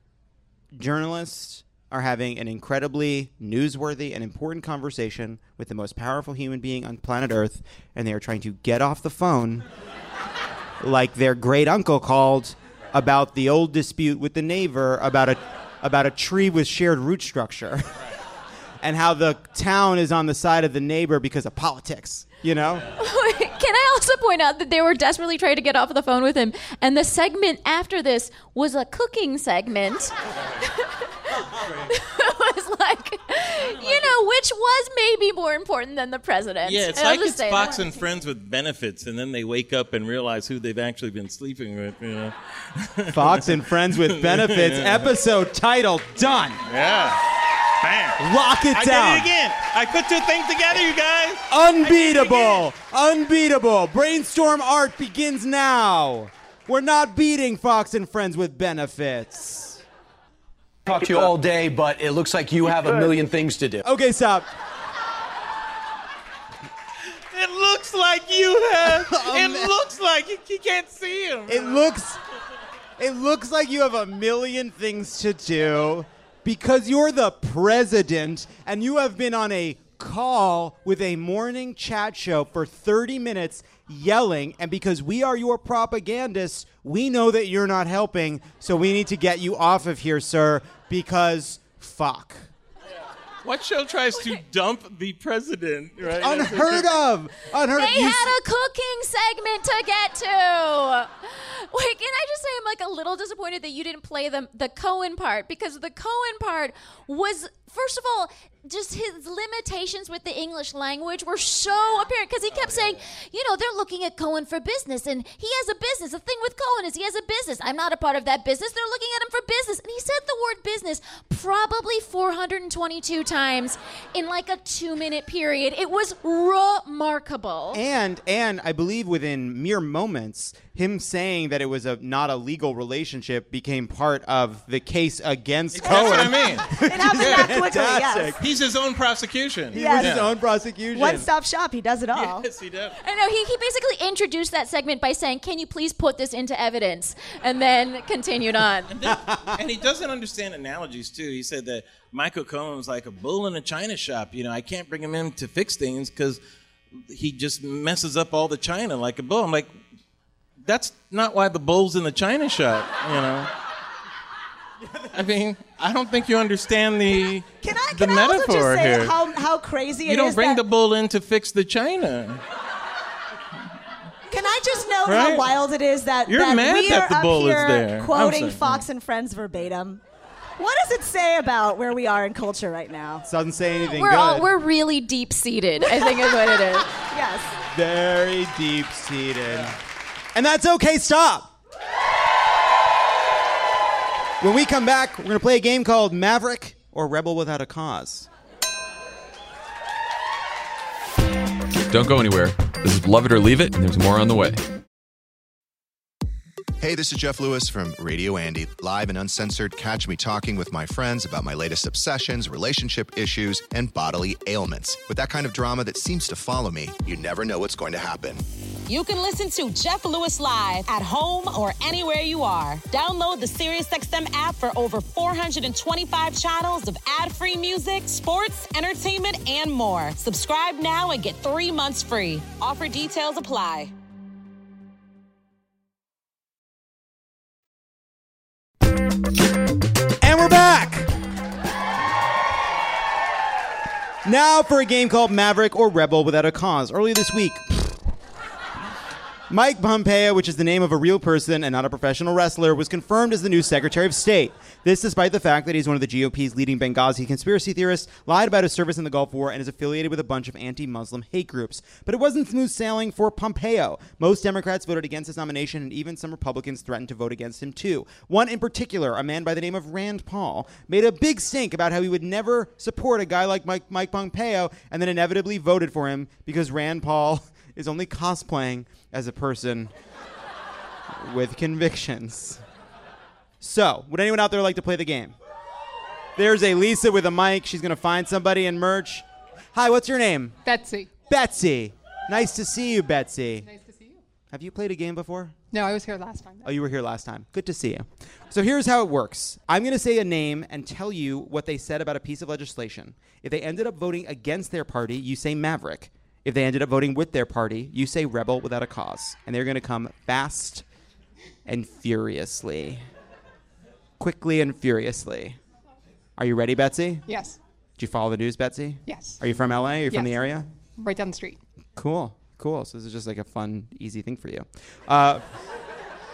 S2: journalists are having an incredibly newsworthy and important conversation with the most powerful human being on planet Earth, and they are trying to get off the phone like their great uncle called about the old dispute with the neighbor about a tree with shared root structure and how the town is on the side of the neighbor because of politics, you know?
S7: Can I also point out that they were desperately trying to get off the phone with him, and the segment after this was a cooking segment. It
S4: was like, which was maybe more important than the president.
S6: Yeah, it's
S4: And I'll
S6: like
S4: just
S6: it's
S4: say
S6: Fox
S4: that.
S6: and Friends with benefits, and then they wake up and realize who they've actually been sleeping with.
S2: Fox and Friends with Benefits, episode title done.
S6: Yeah. Bam.
S2: Lock it down.
S6: I did it again. I put two things together, you guys.
S2: Unbeatable. Unbeatable. Brainstorm art begins now. We're not beating Fox and Friends with Benefits.
S14: Talk to you all day, but it looks like you have a million things to do.
S2: Okay, stop.
S6: It looks like you have. It looks like you can't see him.
S2: It looks like you have a million things to do because you're the president and you have been on a call with a morning chat show for 30 minutes yelling, and because we are your propagandists, we know that you're not helping, so we need to get you off of here, sir, because fuck.
S6: What show tries to dump the president? Right?
S2: Unheard of. Unheard.
S4: They had a cooking segment to get to. Wait, can I just say I'm like a little disappointed that you didn't play the Cohen part, because the Cohen part was, first of all, just his limitations with the English language were so apparent, because he kept saying, they're looking at Cohen for business, and he has a business. The thing with Cohen is he has a business. I'm not a part of that business. They're looking at him for business. And he said the word business probably 422 times in like a 2-minute period. It was remarkable.
S2: And I believe within mere moments, him saying that it was not a legal relationship became part of the case against Cohen.
S6: That's what I mean.
S5: It happened that quickly, yes.
S6: He's his own prosecution.
S2: He was his own prosecution.
S5: One-stop shop. He does it all.
S6: Yes, he does.
S4: I know, he basically introduced that segment by saying, can you please put this into evidence? And then continued on.
S6: And he doesn't understand analogies, too. He said that Michael Cohen's like a bull in a china shop. I can't bring him in to fix things because he just messes up all the china like a bull. I'm like, that's not why the bull's in the china shop, I mean, I don't think you understand the
S5: Can I
S6: metaphor
S5: also just say
S6: here.
S5: how crazy it is?
S6: You don't bring
S5: that,
S6: the bull in to fix the china.
S5: Can I just note
S6: Right?
S5: how wild it is that,
S6: You're
S5: that
S6: mad
S5: we
S6: that
S5: are
S6: the
S5: up
S6: bull is
S5: here
S6: there. I'm
S5: quoting
S6: sorry.
S5: Fox and Friends verbatim? What does it say about where we are in culture right now?
S2: Doesn't say anything good.
S4: We're really deep seated, I think is what it is.
S5: Yes.
S2: Very deep-seated. And that's okay, stop. When we come back, we're going to play a game called Maverick or Rebel Without a Cause.
S8: Don't go anywhere. This is Love It or Leave It, and there's more on the way.
S15: Hey, this is Jeff Lewis from Radio Andy, live and uncensored. Catch me talking with my friends about my latest obsessions, relationship issues, and bodily ailments. With that kind of drama that seems to follow me, you never know what's going to happen.
S9: You can listen to Jeff Lewis live at home or anywhere you are. Download the SiriusXM app for over 425 channels of ad-free music, sports, entertainment, and more. Subscribe now and get 3 months free. Offer details apply.
S2: And we're back! Now for a game called Maverick or Rebel Without a Cause. Earlier this week, Mike Pompeo, which is the name of a real person and not a professional wrestler, was confirmed as the new Secretary of State. This despite the fact that he's one of the GOP's leading Benghazi conspiracy theorists, lied about his service in the Gulf War, and is affiliated with a bunch of anti-Muslim hate groups. But it wasn't smooth sailing for Pompeo. Most Democrats voted against his nomination, and even some Republicans threatened to vote against him too. One in particular, a man by the name of Rand Paul, made a big stink about how he would never support a guy like Mike Pompeo, and then inevitably voted for him because Rand Paul is only cosplaying as a person with convictions. So, would anyone out there like to play the game? There's a Lisa with a mic. She's going to find somebody in merch. Hi, what's your name?
S16: Betsy.
S2: Betsy. Nice to see you, Betsy.
S16: Nice to see you.
S2: Have you played a game before?
S16: No, I was here last time.
S2: Oh, you were here last time. Good to see you. So here's how it works. I'm going to say a name and tell you what they said about a piece of legislation. If they ended up voting against their party, you say Maverick. If they ended up voting with their party, you say Rebel Without a Cause. And they're going to come fast and furiously. Quickly and furiously. Are you ready, Betsy?
S16: Yes.
S2: Did you follow the news, Betsy?
S16: Yes.
S2: Are you from LA? Are you from
S16: Yes.
S2: the area?
S16: Right down the street.
S2: Cool. So this is just like a fun, easy thing for you. All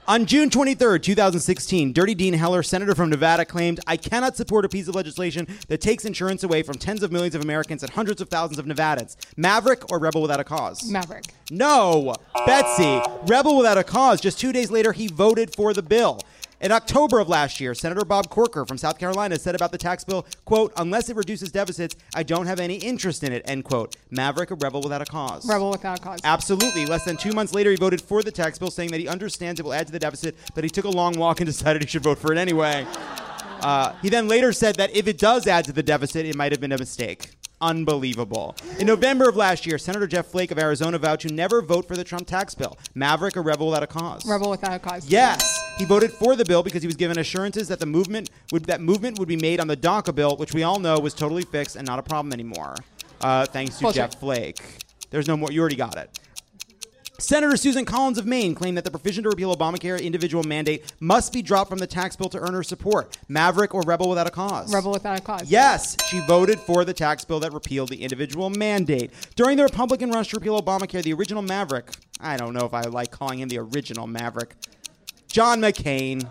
S2: On June 23rd, 2016, Dirty Dean Heller, senator from Nevada, claimed, "I cannot support a piece of legislation that takes insurance away from tens of millions of Americans and hundreds of thousands of Nevadans. Maverick or rebel without a cause?"
S16: Maverick.
S2: No. Betsy, rebel without a cause. Just 2 days later, he voted for the bill. In October of last year, Senator Bob Corker from South Carolina said about the tax bill, quote, "Unless it reduces deficits, I don't have any interest in it," end quote. Maverick or rebel without a cause?
S16: Rebel without a cause.
S2: Absolutely. Less than 2 months later, he voted for the tax bill, saying that he understands it will add to the deficit, but he took a long walk and decided he should vote for it anyway. He then later said that if it does add to the deficit, it might have been a mistake. Unbelievable. In November of last year, Senator Jeff Flake of Arizona vowed to never vote for the Trump tax bill. Maverick or rebel without a cause?
S16: Rebel without a cause.
S2: Yes. He voted for the bill because he was given assurances that the movement would be made on the DACA bill, which we all know was totally fixed and not a problem anymore. Thanks to Jeff Flake. There's no more. You already got it. Senator Susan Collins of Maine claimed that the provision to repeal Obamacare individual mandate must be dropped from the tax bill to earn her support. Maverick or rebel without a cause?
S16: Rebel without a cause.
S2: Yes, she voted for the tax bill that repealed the individual mandate. During the Republican rush to repeal Obamacare, the original Maverick, I don't know if I like calling him the original Maverick, John McCain,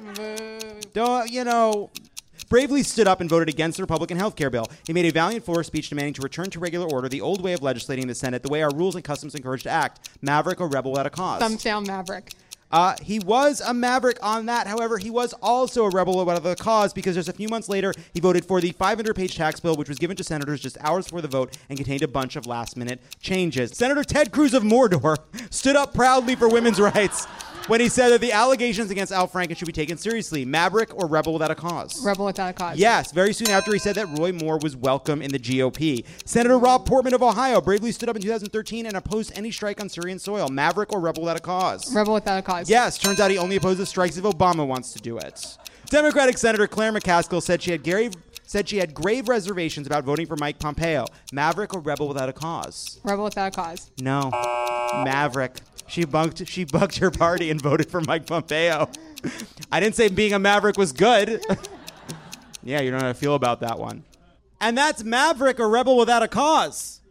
S2: bravely stood up and voted against the Republican health care bill. He made a valiant floor speech demanding to return to regular order, the old way of legislating in the Senate, the way our rules and customs encourage to act. Maverick or rebel without a cause?
S16: Thumbs down, Maverick.
S2: He was a maverick on that. However, he was also a rebel without a cause because just a few months later, he voted for the 500-page tax bill, which was given to senators just hours before the vote and contained a bunch of last-minute changes. Senator Ted Cruz of Mordor stood up proudly for women's rights when he said that the allegations against Al Franken should be taken seriously. Maverick or rebel without a cause?
S16: Rebel without a cause.
S2: Yes, very soon after he said that Roy Moore was welcome in the GOP. Senator Rob Portman of Ohio bravely stood up in 2013 and opposed any strike on Syrian soil. Maverick or rebel without a cause?
S16: Rebel without a cause.
S2: Yes, turns out he only opposes strikes if Obama wants to do it. Democratic Senator Claire McCaskill said she had grave reservations about voting for Mike Pompeo. Maverick or rebel without a cause?
S16: Rebel without a cause.
S2: No. Maverick. She bugged her party and voted for Mike Pompeo. I didn't say being a maverick was good. Yeah, you don't know how to feel about that one. And that's Maverick or rebel without a cause.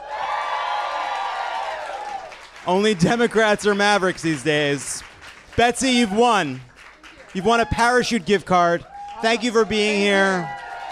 S2: Only Democrats are mavericks these days. Betsy, you've won. You've won a parachute gift card. Thank you for being here.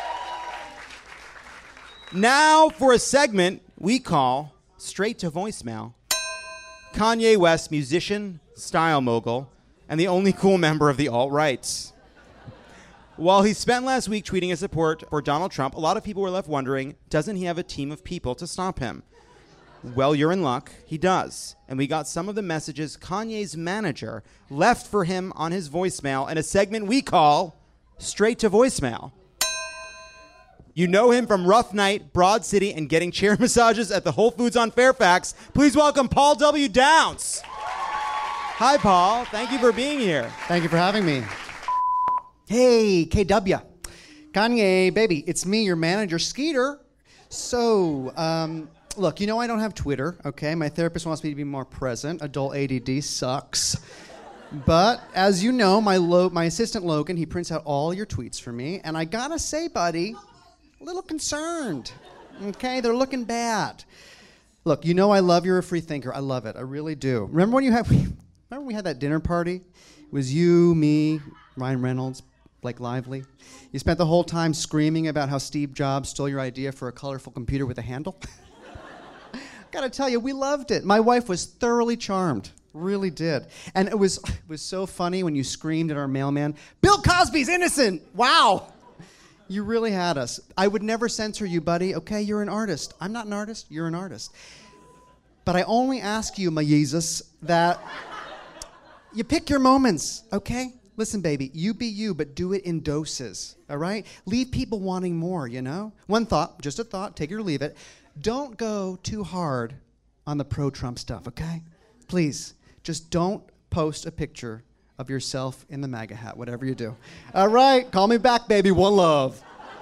S2: Now for a segment we call Straight to Voicemail. Kanye West, musician, style mogul, and the only cool member of the alt-right. While he spent last week tweeting his support for Donald Trump, a lot of people were left wondering, doesn't he have a team of people to stop him? Well, you're in luck. He does. And we got some of the messages Kanye's manager left for him on his voicemail in a segment we call Straight to Voicemail. You know him from Rough Night, Broad City, and getting chair massages at the Whole Foods on Fairfax. Please welcome Paul W. Downs. Hi, Paul. Thank you for being here.
S17: Thank you for having me. Hey, KW. Kanye, baby, it's me, your manager, Skeeter. So, look, you know I don't have Twitter, okay? My therapist wants me to be more present. Adult ADD sucks. But, as you know, my assistant Logan, he prints out all your tweets for me. And I gotta say, buddy, a little concerned, okay? They're looking bad. Look, you know I love you're a free thinker. I love it. I really do. Remember when we had that dinner party? It was you, me, Ryan Reynolds, Blake Lively. You spent the whole time screaming about how Steve Jobs stole your idea for a colorful computer with a handle. Gotta tell you, we loved it. My wife was thoroughly charmed. Really did. And it was so funny when you screamed at our mailman, Bill Cosby's innocent! Wow! You really had us. I would never censor you, buddy. Okay, you're an artist. I'm not an artist. You're an artist. But I only ask you, my Jesus, that you pick your moments, okay? Listen, baby, you be you, but do it in doses, all right? Leave people wanting more, you know? One thought, just a thought, take it or leave it. Don't go too hard on the pro-Trump stuff, okay? Please, just don't post a picture of yourself in the MAGA hat, whatever you do. All right, call me back, baby. One love.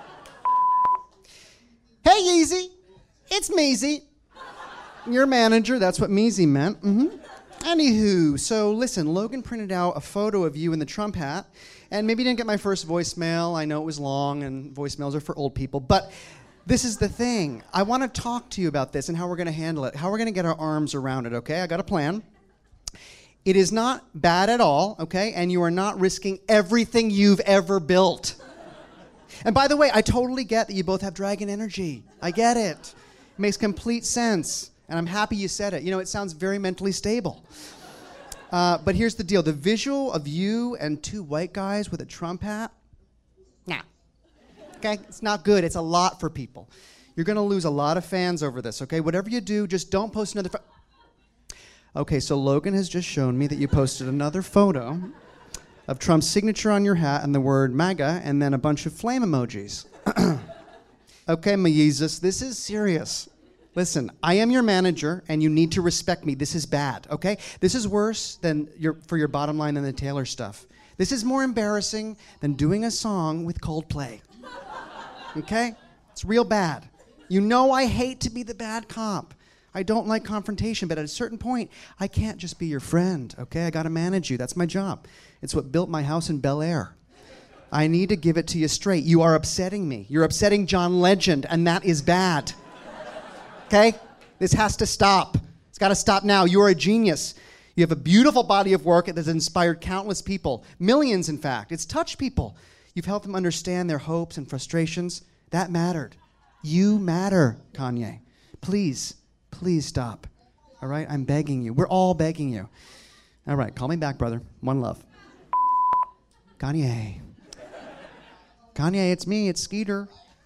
S17: Hey, Yeezy. It's Meezy. Your manager, that's what Meezy meant. Mm-hmm. Anywho, so listen, Logan printed out a photo of you in the Trump hat, and maybe you didn't get my first voicemail. I know it was long, and voicemails are for old people, but this is the thing. I want to talk to you about this and how we're going to handle it, how we're going to get our arms around it, okay? I got a plan. It is not bad at all, okay? And you are not risking everything you've ever built. And by the way, I totally get that you both have dragon energy. I get it. It makes complete sense. And I'm happy you said it. You know, it sounds very mentally stable. But here's the deal. The visual of you and two white guys with a Trump hat, nah. Okay? It's not good. It's a lot for people. You're going to lose a lot of fans over this, okay? Whatever you do, just don't post another Okay, so Logan has just shown me that you posted another photo of Trump's signature on your hat and the word MAGA and then a bunch of flame emojis. Okay, Mayesus, this is serious. Listen, I am your manager and you need to respect me. This is bad, okay? This is worse than for your bottom line than the Taylor stuff. This is more embarrassing than doing a song with Coldplay. Okay? It's real bad. You know I hate to be the bad cop. I don't like confrontation, but at a certain point, I can't just be your friend, okay? I gotta manage you. That's my job. It's what built my house in Bel Air. I need to give it to you straight. You are upsetting me. You're upsetting John Legend, and that is bad. Okay? This has to stop. It's gotta stop now. You are a genius. You have a beautiful body of work that has inspired countless people. Millions, in fact. It's touched people. You've helped them understand their hopes and frustrations. That mattered. You matter, Kanye. Please stop. All right? I'm begging you. We're all begging you. All right, call me back, brother. One love. Kanye. Kanye, it's me. It's Skeeter.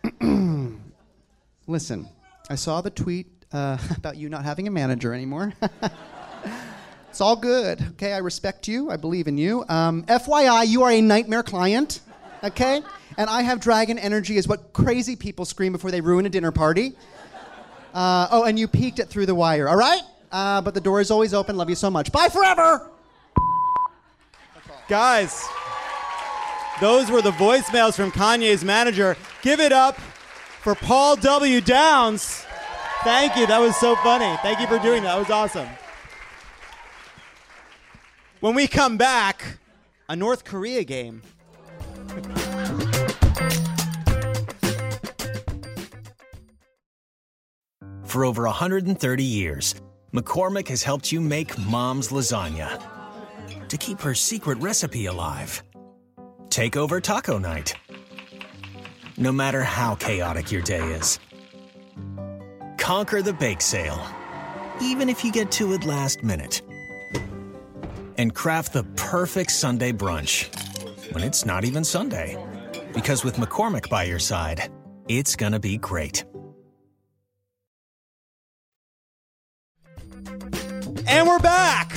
S17: Listen, I saw the tweet about you not having a manager anymore. It's all good. Okay, I respect you. I believe in you. FYI, you are a nightmare client. Okay? And I have dragon energy is what crazy people scream before they ruin a dinner party. And you peeked it through the wire, all right? But the door is always open. Love you so much. Bye forever!
S2: Guys, those were the voicemails from Kanye's manager. Give it up for Paul W. Downs. Thank you. That was so funny. Thank you for doing that. That was awesome. When we come back, a North Korea game.
S1: For over 130 years, McCormick has helped you make Mom's lasagna to keep her secret recipe alive. Take over taco night. No matter how chaotic your day is. Conquer the bake sale, even if you get to it last minute. And craft the perfect Sunday brunch when it's not even Sunday. Because with McCormick by your side, it's gonna be great.
S2: And we're back!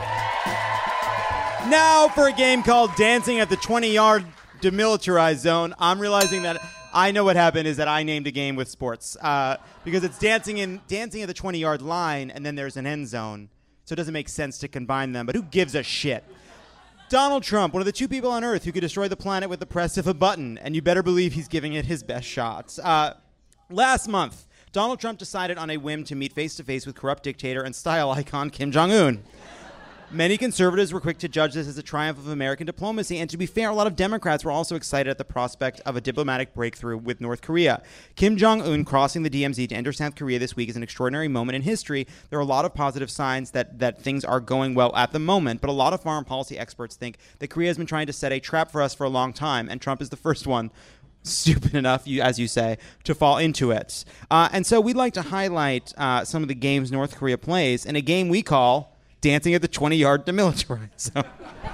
S2: Now for a game called Dancing at the 20-Yard Demilitarized Zone. I'm realizing that I know what happened is that I named a game with sports. Because it's dancing at the 20-yard line, and then there's an end zone. So it doesn't make sense to combine them, but who gives a shit? Donald Trump, one of the two people on Earth who could destroy the planet with the press of a button, and you better believe he's giving it his best shots. Last month, Donald Trump decided on a whim to meet face-to-face with corrupt dictator and style icon Kim Jong-un. Many conservatives were quick to judge this as a triumph of American diplomacy, and to be fair, a lot of Democrats were also excited at the prospect of a diplomatic breakthrough with North Korea. Kim Jong-un crossing the DMZ to enter South Korea this week is an extraordinary moment in history. There are a lot of positive signs that things are going well at the moment, but a lot of foreign policy experts think that Korea has been trying to set a trap for us for a long time, and Trump is the first one, stupid enough, as you say, to fall into it. And so we'd like to highlight some of the games North Korea plays in a game we call Dancing at the 20-Yard Demilitarized Zone.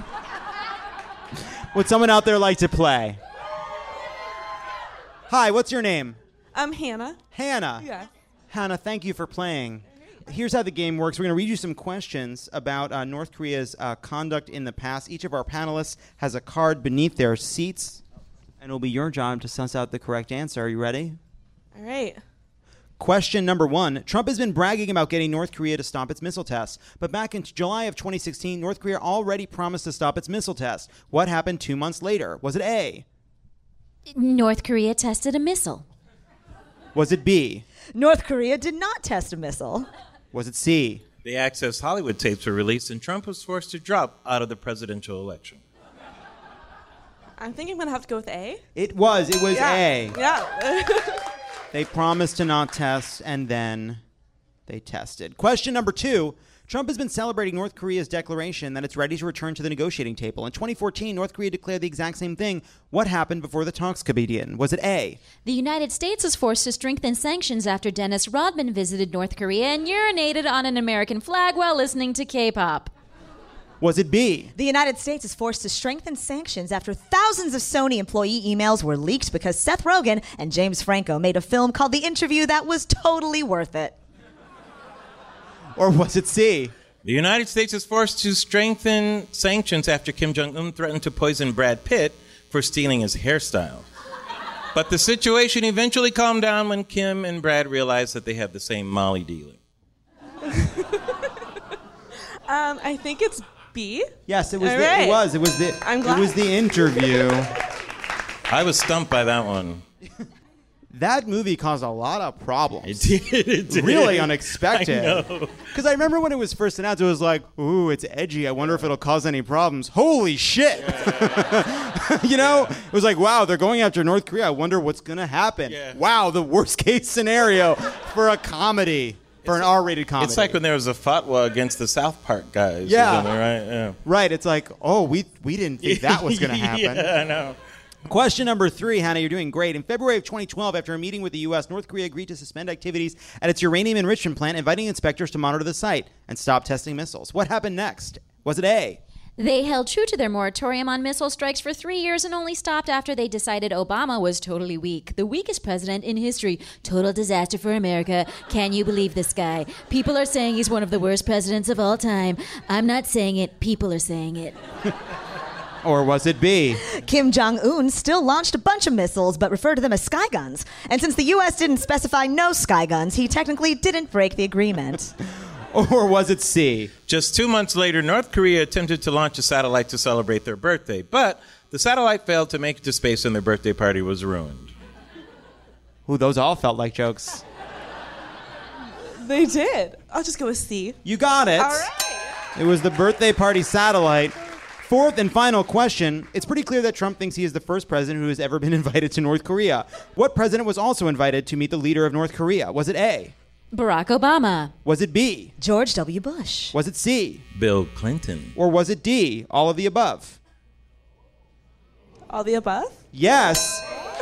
S2: Would someone out there like to play? Hi, what's your name?
S18: I'm Hannah.
S2: Hannah.
S18: Yeah.
S2: Hannah, thank you for playing. Here's how the game works. We're going to read you some questions about North Korea's conduct in the past. Each of our panelists has a card beneath their seats, and it'll be your job to suss out the correct answer. Are you ready?
S18: All right.
S2: Question number 1. Trump has been bragging about getting North Korea to stop its missile tests. But back in July of 2016, North Korea already promised to stop its missile tests. What happened 2 months later? Was it A?
S4: North Korea tested a missile.
S2: Was it B?
S5: North Korea did not test a missile.
S2: Was it C?
S6: The Access Hollywood tapes were released, and Trump was forced to drop out of the presidential election.
S18: I think I'm going to have to go with A.
S2: It was
S18: yeah.
S2: A.
S18: Yeah.
S2: They promised to not test, and then they tested. Question number 2. Trump has been celebrating North Korea's declaration that it's ready to return to the negotiating table. In 2014, North Korea declared the exact same thing. What happened before the talks could begin? Was it A?
S4: The United States is forced to strengthen sanctions after Dennis Rodman visited North Korea and urinated on an American flag while listening to K-pop.
S2: Was it B?
S5: The United States is forced to strengthen sanctions after thousands of Sony employee emails were leaked because Seth Rogen and James Franco made a film called The Interview that was totally worth it.
S2: Or was it C?
S6: The United States is forced to strengthen sanctions after Kim Jong-un threatened to poison Brad Pitt for stealing his hairstyle. But the situation eventually calmed down when Kim and Brad realized that they have the same Molly dealing.
S18: I think it's B.
S2: Yes, it was.
S18: All right.
S2: It was the.
S18: I'm glad.
S2: It was the Interview.
S6: I was stumped by that one.
S2: That movie caused a lot of problems.
S6: It did.
S2: Really unexpected.
S6: I know.
S2: Because I remember when it was first announced, it was like, ooh, it's edgy. I wonder if it'll cause any problems. Holy shit. You know? It was like, wow, they're going after North Korea. I wonder what's going to happen.
S6: Yeah.
S2: Wow, the worst case scenario for a comedy. For an R-rated comedy.
S6: It's like when there was a fatwa against the South Park guys.
S2: Yeah.
S6: Or something, right? Yeah.
S2: Right. It's like, oh, we didn't think that was going to happen.
S6: Yeah, I know.
S2: Question number 3, Hannah, you're doing great. In February of 2012, after a meeting with the U.S., North Korea agreed to suspend activities at its uranium enrichment plant, inviting inspectors to monitor the site and stop testing missiles. What happened next? Was it A?
S4: They held true to their moratorium on missile strikes for 3 years and only stopped after they decided Obama was totally weak. The weakest president in history. Total disaster for America. Can you believe this guy? People are saying he's one of the worst presidents of all time. I'm not saying it. People are saying it.
S2: Or was it B?
S5: Kim Jong-un still launched a bunch of missiles, but referred to them as sky guns. And since the U.S. didn't specify no sky guns, he technically didn't break the agreement.
S2: Or was it C?
S6: Just 2 months later, North Korea attempted to launch a satellite to celebrate their birthday, but the satellite failed to make it to space and their birthday party was ruined.
S2: Ooh, those all felt like jokes.
S18: They did. I'll just go with C.
S2: You got it.
S18: All right.
S2: It was the birthday party satellite. 4th and final question. It's pretty clear that Trump thinks he is the first president who has ever been invited to North Korea. What president was also invited to meet the leader of North Korea? Was it A?
S4: Barack Obama.
S2: Was it B?
S5: George W. Bush.
S2: Was it C?
S6: Bill Clinton.
S2: Or was it D? All of the above?
S18: All the above?
S2: Yes.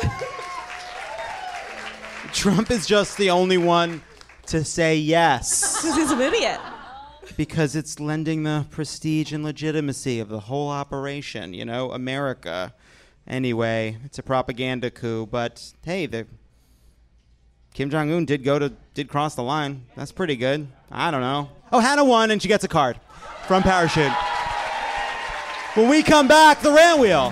S2: Trump is just the only one to say yes.
S18: Because he's an idiot.
S2: Because it's lending the prestige and legitimacy of the whole operation, you know, America. Anyway, it's a propaganda coup, but hey, Kim Jong-un did cross the line. That's pretty good. I don't know. Oh, Hannah won, and she gets a card from Parachute. When we come back, the Rant Wheel.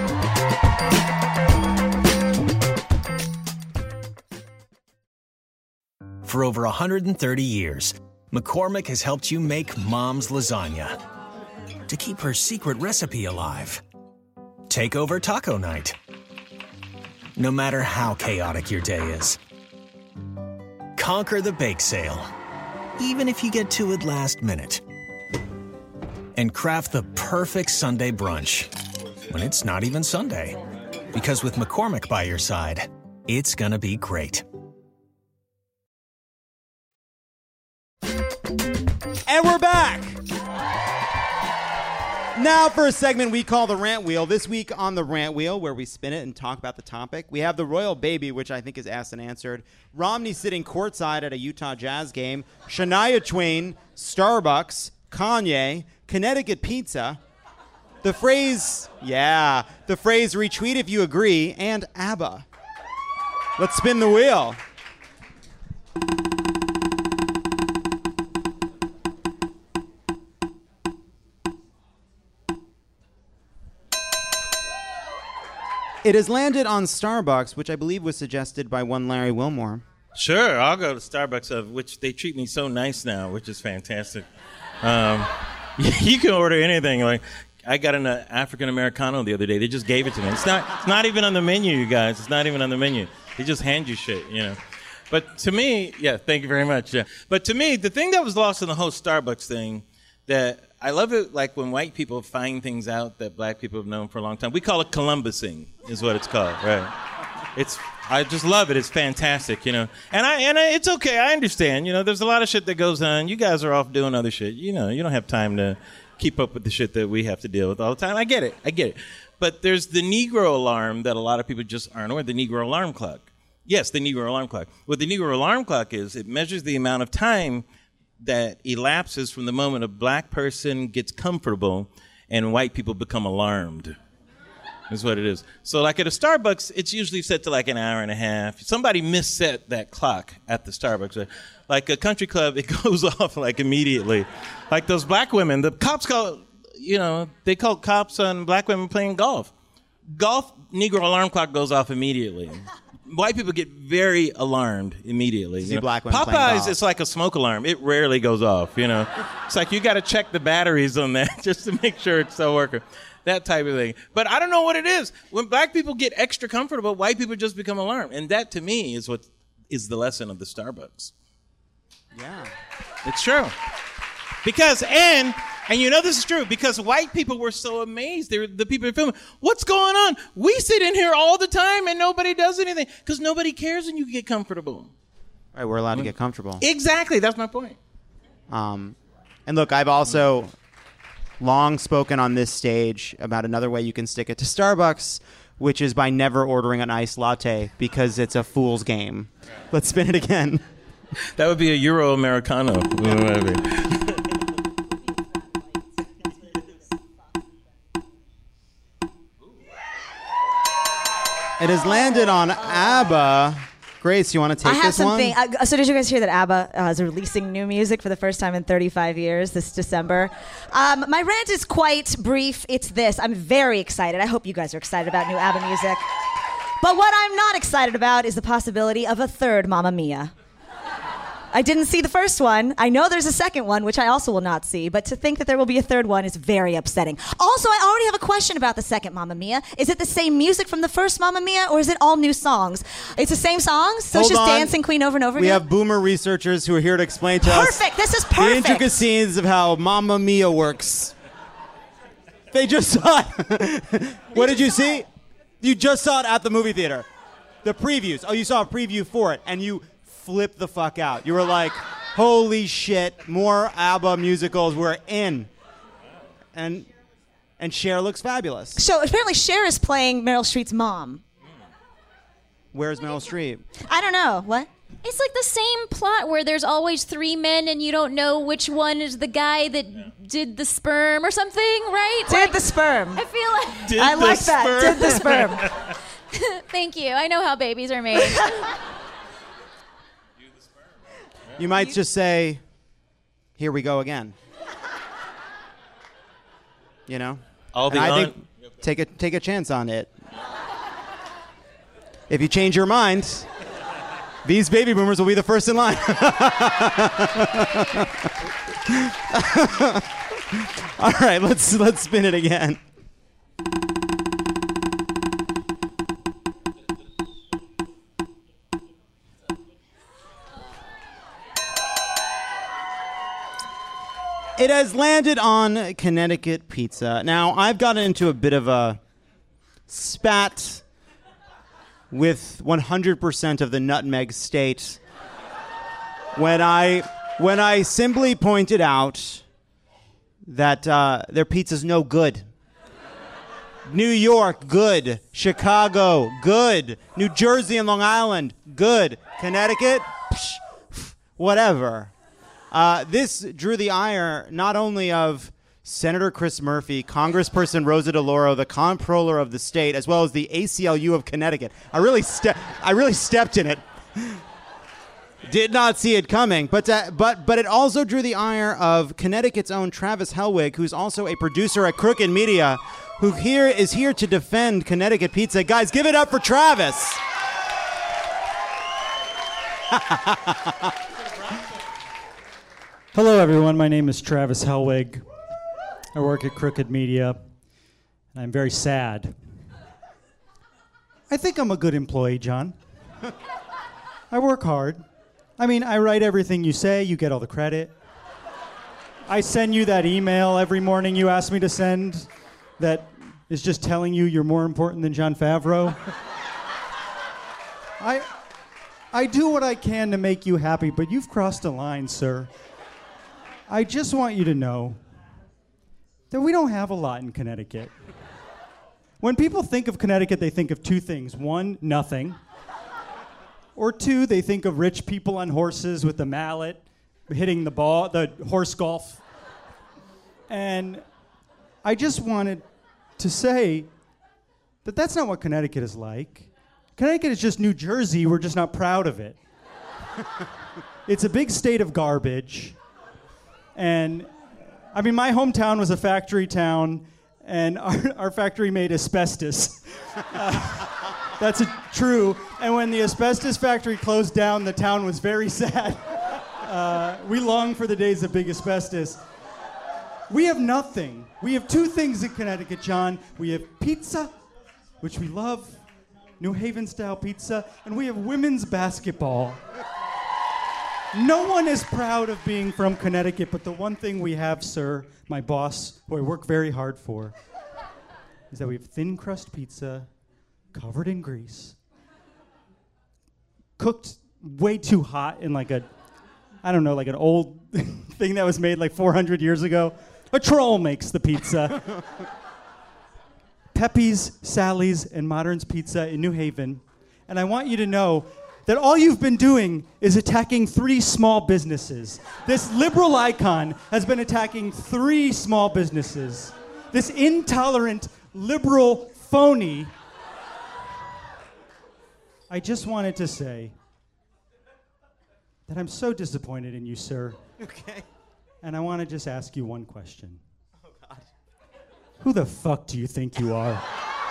S1: For over 130 years, McCormick has helped you make Mom's lasagna to keep her secret recipe alive. Take over taco night. No matter how chaotic your day is. Conquer the bake sale, even if you get to it last minute. And craft the perfect Sunday brunch when it's not even Sunday. Because with McCormick by your side, it's gonna be great.
S2: And we're back! Now for a segment we call the Rant Wheel. This week on the Rant Wheel, where we spin it and talk about the topic, we have the Royal Baby, which I think is asked and answered. Romney sitting courtside at a Utah Jazz game. Shania Twain, Starbucks, Kanye, Connecticut Pizza. The phrase retweet if you agree, and ABBA. Let's spin the wheel. It has landed on Starbucks, which I believe was suggested by one Larry Wilmore.
S6: Sure, I'll go to Starbucks, of which they treat me so nice now, which is fantastic. You can order anything. Like, I got an African Americano the other day. They just gave it to me. It's not even on the menu, you guys. It's not even on the menu. They just hand you shit, you know. But to me, yeah, thank you very much. Yeah. But to me, the thing that was lost in the whole Starbucks thing, that I love it, like when white people find things out that black people have known for a long time. We call it Columbusing, is what it's called, right? It's I just love it. It's fantastic, you know. And it's okay. I understand. You know, there's a lot of shit that goes on. You guys are off doing other shit. You know, you don't have time to keep up with the shit that we have to deal with all the time. I get it. But there's the Negro alarm that a lot of people just aren't aware. The Negro alarm clock. Yes, the Negro alarm clock. What the Negro alarm clock is, it measures the amount of time that elapses from the moment a black person gets comfortable and white people become alarmed. Is what it is. So like at a Starbucks, it's usually set to like an hour and a half. Somebody misset that clock at the Starbucks. Like a country club, it goes off like immediately. Like those black women, the cops they call cops on black women playing golf. Golf, Negro alarm clock goes off immediately. White people get very alarmed immediately.
S2: See black women playing
S6: Popeyes,
S2: golf.
S6: it's like a smoke alarm. It rarely goes off, you know. It's like you got to check the batteries on that just to make sure it's still working. That type of thing. But I don't know what it is. When black people get extra comfortable, white people just become alarmed. And that, to me, is what is the lesson of the Starbucks.
S2: Yeah.
S6: It's true. Because, and you know this is true, because white people were so amazed. They're the people filming. What's going on? We sit in here all the time and nobody does anything. Because nobody cares when you get comfortable.
S2: Right, we're allowed to get comfortable.
S6: Exactly. That's my point.
S2: And look, I've also long spoken on this stage about another way you can stick it to Starbucks, which is by never ordering an iced latte because it's a fool's game. Let's spin it again.
S6: That would be a Euro Americano.
S2: It has landed on ABBA. Grace, you want to take
S5: I have
S2: this
S5: something.
S2: one?
S5: So did you guys hear that ABBA is releasing new music for the first time in 35 years this December? My rant is quite brief. It's this. I'm very excited. I hope you guys are excited about new ABBA music. But what I'm not excited about is the possibility of a third Mamma Mia. I didn't see the first one. I know there's a second one, which I also will not see, but to think that there will be a third one is very upsetting. Also, I already have a question about the second Mamma Mia. Is it the same music from the first Mamma Mia, or is it all new songs? It's the same songs, so it's
S2: Hold
S5: just
S2: on.
S5: Dancing Queen over and over
S2: We
S5: again?
S2: have boomer researchers who are here to explain to us
S5: Perfect! This is
S2: the
S5: perfect!
S2: intricacies of how Mamma Mia works. They just saw it. What did you see? You just saw it at the movie theater. The previews. Oh, you saw a preview for it, and you flipped the fuck out. You were like, holy shit, more ABBA musicals, we're in. And Cher looks fabulous.
S5: So apparently Cher is playing Meryl Streep's mom.
S2: Where's Meryl Streep?
S5: I don't know. What?
S4: It's like the same plot where there's always three men and you don't know which one is the guy that did the sperm or something, right?
S5: Did the sperm.
S4: I feel like...
S5: Did I like that. Did the sperm.
S4: Thank you. I know how babies are made.
S2: You might just say, here we go again. You know?
S6: All the
S2: and I think take a chance on it. If you change your mind, these baby boomers will be the first in line. All right, let's spin it again. It has landed on Connecticut pizza. Now, I've gotten into a bit of a spat with 100% of the nutmeg state when I simply pointed out that their pizza's no good. New York, good. Chicago, good. New Jersey and Long Island, good. Connecticut, whatever. This drew the ire not only of Senator Chris Murphy, Congressperson Rosa DeLauro, the comptroller of the state, as well as the ACLU of Connecticut. I really stepped in it. Did not see it coming, but it also drew the ire of Connecticut's own Travis Helwig, who's also a producer at Crooked Media, who is here to defend Connecticut pizza. Guys, give it up for Travis.
S19: Hello, everyone. My name is Travis Helwig. I work at Crooked Media, and I'm very sad. I think I'm a good employee, John. I work hard. I mean, I write everything you say. You get all the credit. I send you that email every morning you ask me to send that is just telling you you're more important than Jon Favreau. I do what I can to make you happy, but you've crossed a line, sir. I just want you to know that we don't have a lot in Connecticut. When people think of Connecticut, they think of two things. One, nothing. Or two, they think of rich people on horses with the mallet, hitting the ball, the horse golf. And I just wanted to say that that's not what Connecticut is like. Connecticut is just New Jersey, we're just not proud of it. It's a big state of garbage. And, I mean, my hometown was a factory town, and our factory made asbestos. That's true. And when the asbestos factory closed down, the town was very sad. We long for the days of big asbestos. We have nothing. We have two things in Connecticut, John. We have pizza, which we love, New Haven-style pizza, and we have women's basketball. No one is proud of being from Connecticut, but the one thing we have, sir, my boss, who I work very hard for, is that we have thin crust pizza, covered in grease, cooked way too hot in like an old thing that was made like 400 years ago. A troll makes the pizza. Pepe's, Sally's, and Modern's Pizza in New Haven. And I want you to know that all you've been doing is attacking 3 small businesses. This liberal icon has been attacking 3 small businesses. This intolerant, liberal phony. I just wanted to say that I'm so disappointed in you, sir.
S2: Okay.
S19: And I want to just ask you one question. Oh, God. Who the fuck do you think you are?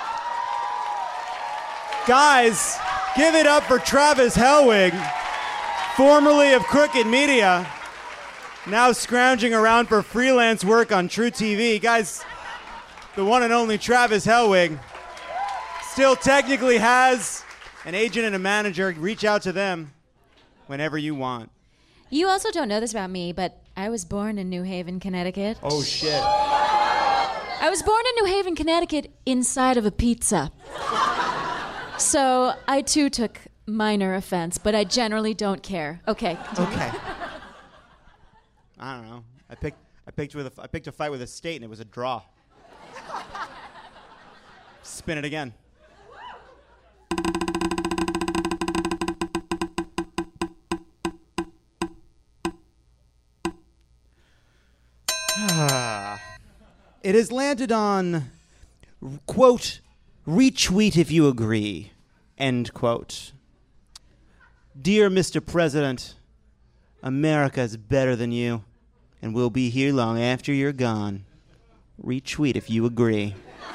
S2: Guys, give it up for Travis Helwig, formerly of Crooked Media, now scrounging around for freelance work on True TV. Guys, the one and only Travis Helwig still technically has an agent and a manager. Reach out to them whenever you want.
S7: You also don't know this about me, but I was born in New Haven, Connecticut.
S2: Oh, shit.
S7: I was born in New Haven, Connecticut, inside of a pizza. So I, too, took minor offense, but I generally don't care. Okay. Continue.
S2: Okay. I don't know. I picked a fight with a state, and it was a draw. Spin it again. It has landed on, quote, retweet if you agree, end quote. Dear Mr. President, America is better than you, and we'll be here long after you're gone. Retweet if you agree.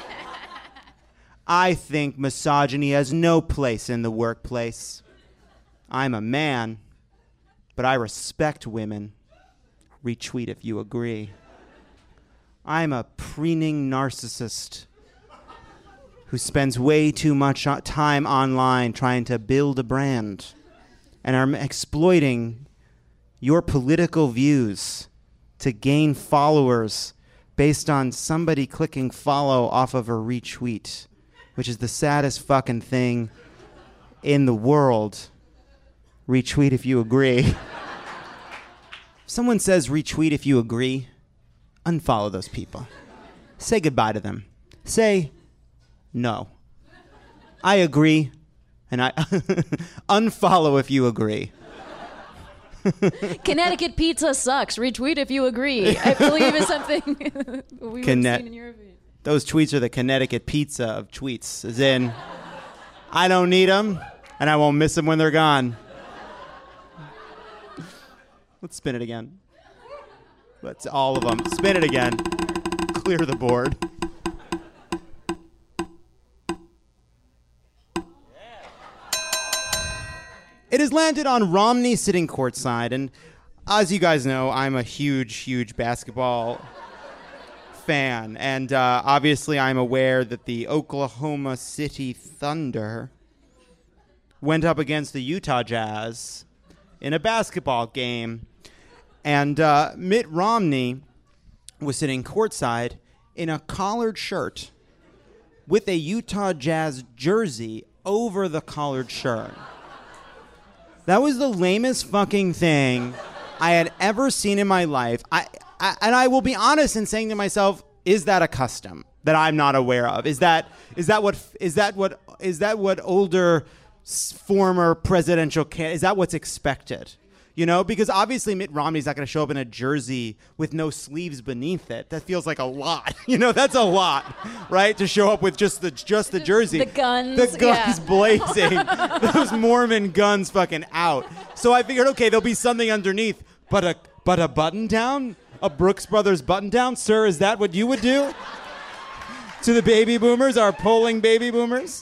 S2: I think misogyny has no place in the workplace. I'm a man, but I respect women. Retweet if you agree. I'm a preening narcissist who spends way too much time online trying to build a brand and are exploiting your political views to gain followers based on somebody clicking follow off of a retweet, which is the saddest fucking thing in the world. Retweet if you agree. If someone says retweet if you agree, unfollow those people. Say goodbye to them. Say, no. I agree, and I unfollow if you agree.
S7: Connecticut pizza sucks. Retweet if you agree. I believe is something we've seen in your review.
S2: Those tweets are the Connecticut pizza of tweets, as in, I don't need them, and I won't miss them when they're gone. Let's spin it again. Let's all of them. Spin it again. Clear the board. It has landed on Romney sitting courtside, and as you guys know, I'm a huge basketball fan, and obviously I'm aware that the Oklahoma City Thunder went up against the Utah Jazz in a basketball game, and Mitt Romney was sitting courtside in a collared shirt with a Utah Jazz jersey over the collared shirt. That was the lamest fucking thing I had ever seen in my life. And I will be honest in saying to myself, is that a custom that I'm not aware of? Is that what older former presidential is that what's expected? You know, because obviously Mitt Romney's not going to show up in a jersey with no sleeves beneath it. That feels like a lot. You know, that's a lot, right? To show up with just the jersey.
S7: The guns.
S2: Blazing. Those Mormon guns fucking out. So I figured, okay, there'll be something underneath. But a button down? A Brooks Brothers button down? Sir, is that what you would do? To the baby boomers, our polling baby boomers?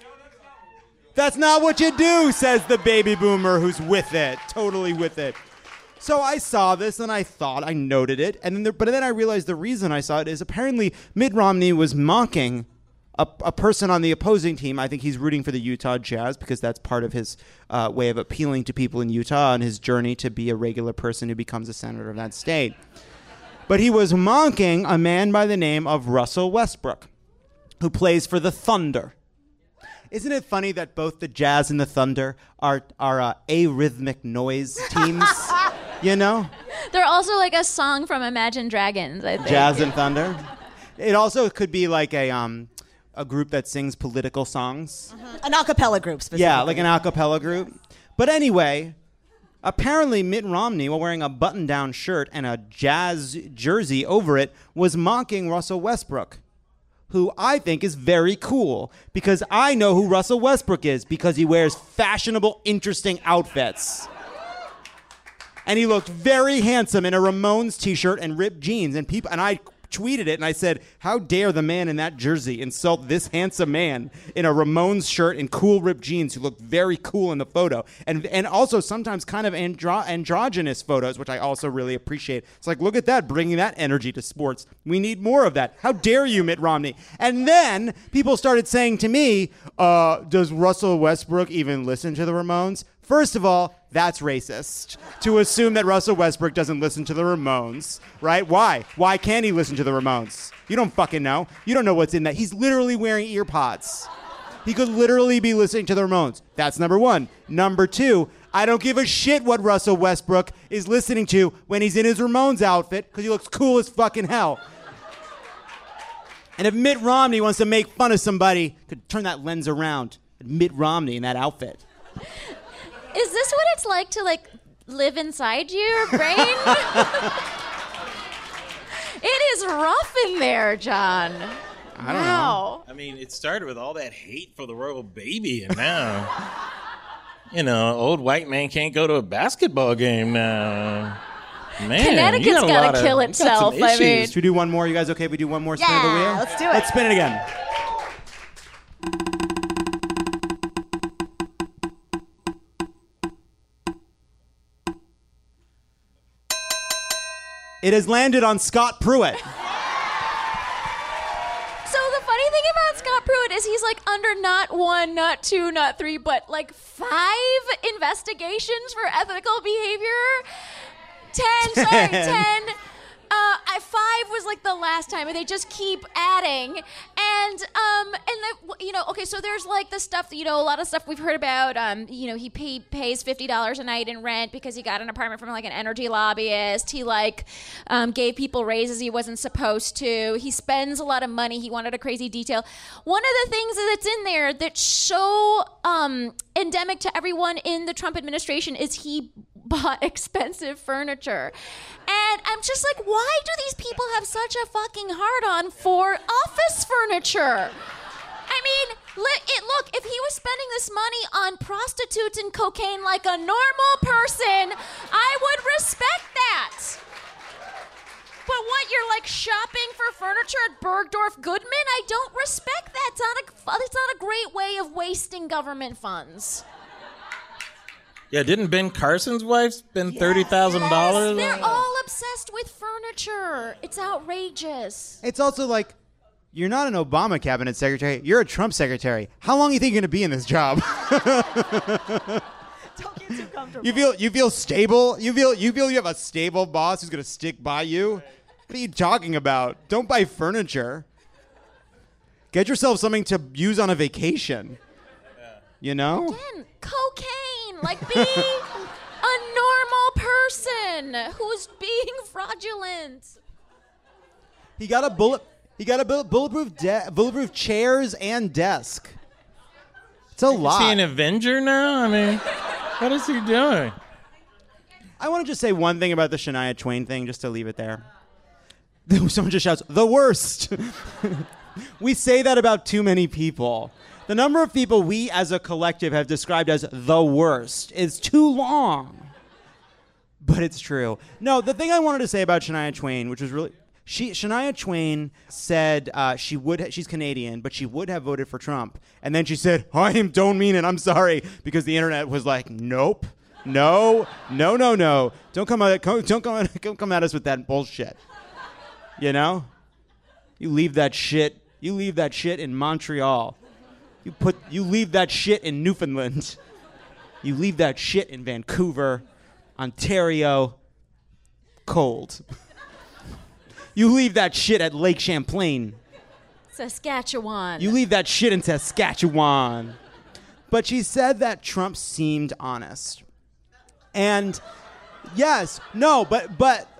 S2: That's not what you do, says the baby boomer who's with it, totally with it. So I saw this and I thought, I noted it, but then I realized the reason I saw it is apparently Mitt Romney was mocking a person on the opposing team. I think he's rooting for the Utah Jazz because that's part of his way of appealing to people in Utah on his journey to be a regular person who becomes a senator of that state. But he was mocking a man by the name of Russell Westbrook, who plays for the Thunder. Isn't it funny that both the Jazz and the Thunder are arrhythmic noise teams? You know?
S7: They're also like a song from Imagine Dragons, I think.
S2: Jazz and Thunder. It also could be like a group that sings political songs.
S5: An a cappella group, specifically.
S2: Yeah, like an a cappella group. But anyway, apparently Mitt Romney, while wearing a button-down shirt and a Jazz jersey over it, was mocking Russell Westbrook, who I think is very cool because I know who Russell Westbrook is because he wears fashionable, interesting outfits. And he looked very handsome in a Ramones t-shirt and ripped jeans. And I tweeted it and I said, how dare the man in that jersey insult this handsome man in a Ramones shirt and cool ripped jeans who looked very cool in the photo. And also sometimes kind of androgynous photos, which I also really appreciate. It's like, look at that, bringing that energy to sports. We need more of that. How dare you, Mitt Romney? And then people started saying to me, does Russell Westbrook even listen to the Ramones? First of all, that's racist to assume that Russell Westbrook doesn't listen to the Ramones, right? Why? Why can't he listen to the Ramones? You don't fucking know. You don't know what's in that. He's literally wearing ear pods. He could literally be listening to the Ramones. That's number one. Number two, I don't give a shit what Russell Westbrook is listening to when he's in his Ramones outfit because he looks cool as fucking hell. And if Mitt Romney wants to make fun of somebody, could turn that lens around. Mitt Romney in that outfit.
S7: Is this what it's like to live inside your brain? It is rough in there, John.
S2: I don't know.
S6: I mean, it started with all that hate for the royal baby, and now, old white man can't go to a basketball game now. Man,
S7: Connecticut's got to kill itself. I mean,
S2: should we do one more? You guys okay if we do one more spin of the wheel?
S5: Let's do it.
S2: Let's spin it again. It has landed on Scott Pruitt.
S7: So the funny thing about Scott Pruitt is he's under not one, not two, not three, but 5 investigations for ethical behavior. 10. 5 was the last time, and they just keep adding. Okay, so there's the stuff that, a lot of stuff we've heard about. He pays $50 a night in rent because he got an apartment from an energy lobbyist. He gave people raises he wasn't supposed to. He spends a lot of money. He wanted a crazy detail. One of the things that's in there that's so endemic to everyone in the Trump administration is he bought expensive furniture. And I'm just why do these people have such a fucking hard-on for office furniture? I mean, look, if he was spending this money on prostitutes and cocaine like a normal person, I would respect that. But what, you're shopping for furniture at Bergdorf Goodman? I don't respect that. It's not a great way of wasting government funds.
S6: Yeah, didn't Ben Carson's wife spend $30,000?
S7: They're all obsessed with furniture. It's outrageous.
S2: It's also you're not an Obama cabinet secretary. You're a Trump secretary. How long do you think you're going to be in this job?
S5: Don't get too comfortable.
S2: You feel stable? You feel you have a stable boss who's going to stick by you? What are you talking about? Don't buy furniture. Get yourself something to use on a vacation. You know?
S7: Again, cocaine. Like, be a normal person who's being fraudulent.
S2: He got a bulletproof chairs and desk. It's a lot.
S6: Is he an Avenger now? I mean, what is he doing?
S2: I want to just say one thing about the Shania Twain thing, just to leave it there. Someone just shouts, "The worst." We say that about too many people. The number of people we as a collective have described as the worst is too long. But it's true. No, the thing I wanted to say about Shania Twain, which was really... Shania Twain said she's Canadian, but she would have voted for Trump. And then she said, don't mean it, I'm sorry. Because the internet was like, nope, no. Don't come at us with that bullshit. You know? You leave that shit in Montreal. You leave that shit in Newfoundland. You leave that shit in Vancouver, Ontario, cold. You leave that shit at Lake Champlain.
S7: Saskatchewan.
S2: You leave that shit in Saskatchewan. But she said that Trump seemed honest. And yes, no, but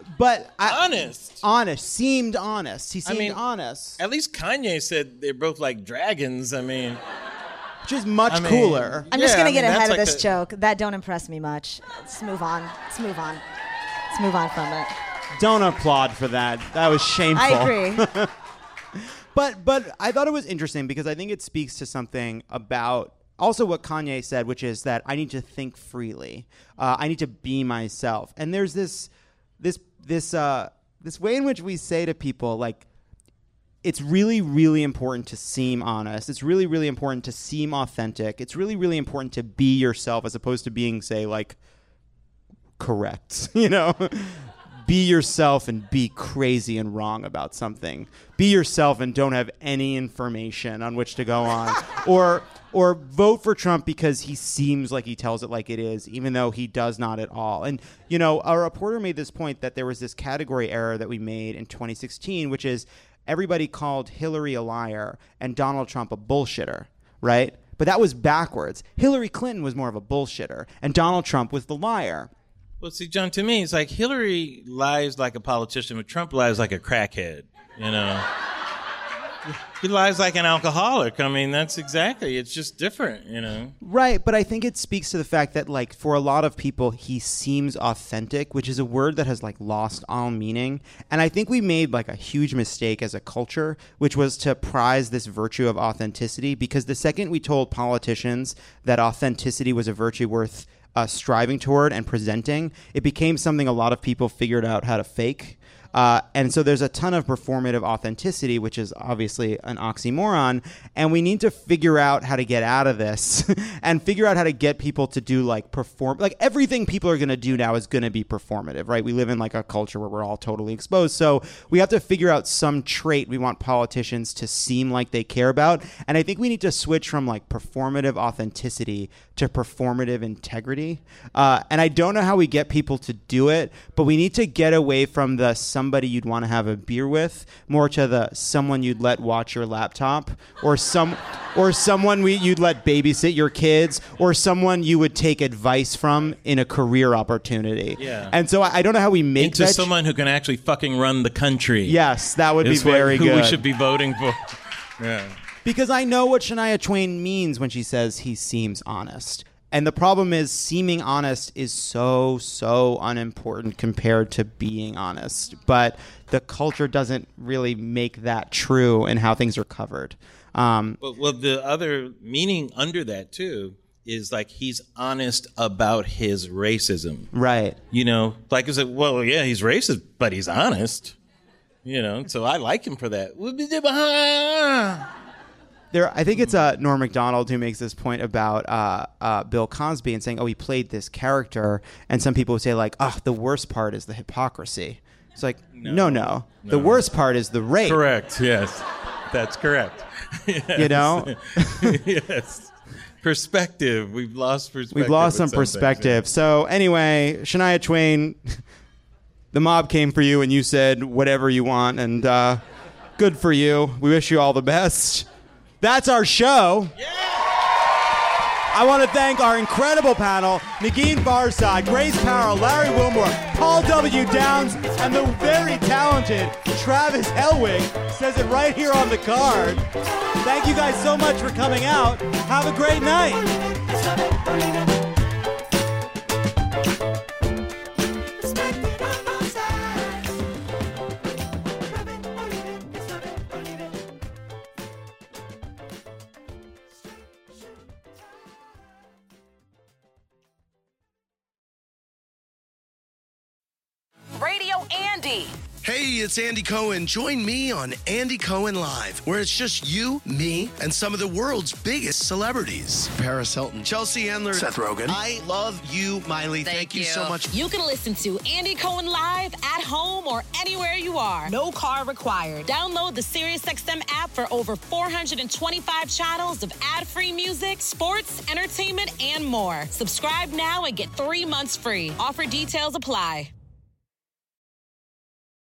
S2: honest, seemed honest. He seemed honest.
S6: At least Kanye said they're both like dragons. I mean,
S2: which is much cooler.
S5: I'm just gonna get ahead of this joke. That don't impress me much. Let's move on. Let's move on from it.
S2: Don't applaud for that. That was shameful.
S5: I agree.
S2: But I thought it was interesting because I think it speaks to something about also what Kanye said, which is that I need to think freely. I need to be myself. And there's this way in which we say to people, like, it's really, really important to seem honest. It's really, really important to seem authentic. It's really, really important to be yourself as opposed to being, say, like, correct, you know? Be yourself and be crazy and wrong about something. Be yourself and don't have any information on which to go on. Or vote for Trump because he seems like he tells it like it is, even though he does not at all. And, you know, a reporter made this point that there was this category error that we made in 2016, which is everybody called Hillary a liar and Donald Trump a bullshitter, right? But that was backwards. Hillary Clinton was more of a bullshitter and Donald Trump was the liar.
S6: Well, see, John, to me, it's like Hillary lies like a politician, but Trump lies like a crackhead, you know? He lies like an alcoholic. I mean, that's exactly, it's just different, you know?
S2: Right, but I think it speaks to the fact that, like, for a lot of people, he seems authentic, which is a word that has, like, lost all meaning. And I think we made, like, a huge mistake as a culture, which was to prize this virtue of authenticity, because the second we told politicians that authenticity was a virtue worth striving toward and presenting, it became something a lot of people figured out how to fake. And so there's a ton of performative authenticity, which is obviously an oxymoron. And we need to figure out how to get out of this and figure out how to get people to do like perform. Like everything people are going to do now is going to be performative, right? We live in like a culture where we're all totally exposed. So we have to figure out some trait we want politicians to seem like they care about. And I think we need to switch from like performative authenticity to performative integrity. And I don't know how we get people to do it, but we need to get away from the somebody you'd want to have a beer with, more to the someone you'd let watch your laptop, or someone you'd let babysit your kids, or someone you would take advice from in a career opportunity.
S6: Yeah.
S2: And so I don't know how we make
S6: into someone who can actually fucking run the country.
S2: Yes, that would be very good.
S6: Who we should be voting for. Yeah.
S2: Because I know what Shania Twain means when she says he seems honest. And the problem is seeming honest is so unimportant compared to being honest. But the culture doesn't really make that true in how things are covered.
S6: Well, the other meaning under that, too, is like he's honest about his racism.
S2: Right.
S6: You know, like I said, well, yeah, he's racist, but he's honest. You know, so I like him for that.
S2: I think it's Norm Macdonald who makes this point about Bill Cosby and saying, oh, he played this character. And some people would say, like, oh, the worst part is the hypocrisy. It's like, no. The worst part is the rape.
S6: Correct, yes. That's correct. Yes.
S2: You know?
S6: Yes. Perspective. We've lost perspective.
S2: We've lost some perspective. Yeah. So anyway, Shania Twain, the mob came for you and you said whatever you want. And good for you. We wish you all the best. That's our show. Yeah! I want to thank our incredible panel, Negin Farsad, Grace Powell, Larry Wilmore, Paul W. Downs, and the very talented Travis Helwig. Says it right here on the card. Thank you guys so much for coming out. Have a great night.
S9: Radio Andy.
S10: Hey, it's Andy Cohen. Join me on Andy Cohen Live, where it's just you, me, and some of the world's biggest celebrities. Paris Hilton, Chelsea Handler, Seth Rogen. I love you, Miley. Thank you so much.
S9: You can listen to Andy Cohen Live at home or anywhere you are. No car required. Download the SiriusXM app for over 425 channels of ad-free music, sports, entertainment, and more. Subscribe now and get 3 months free. Offer details apply.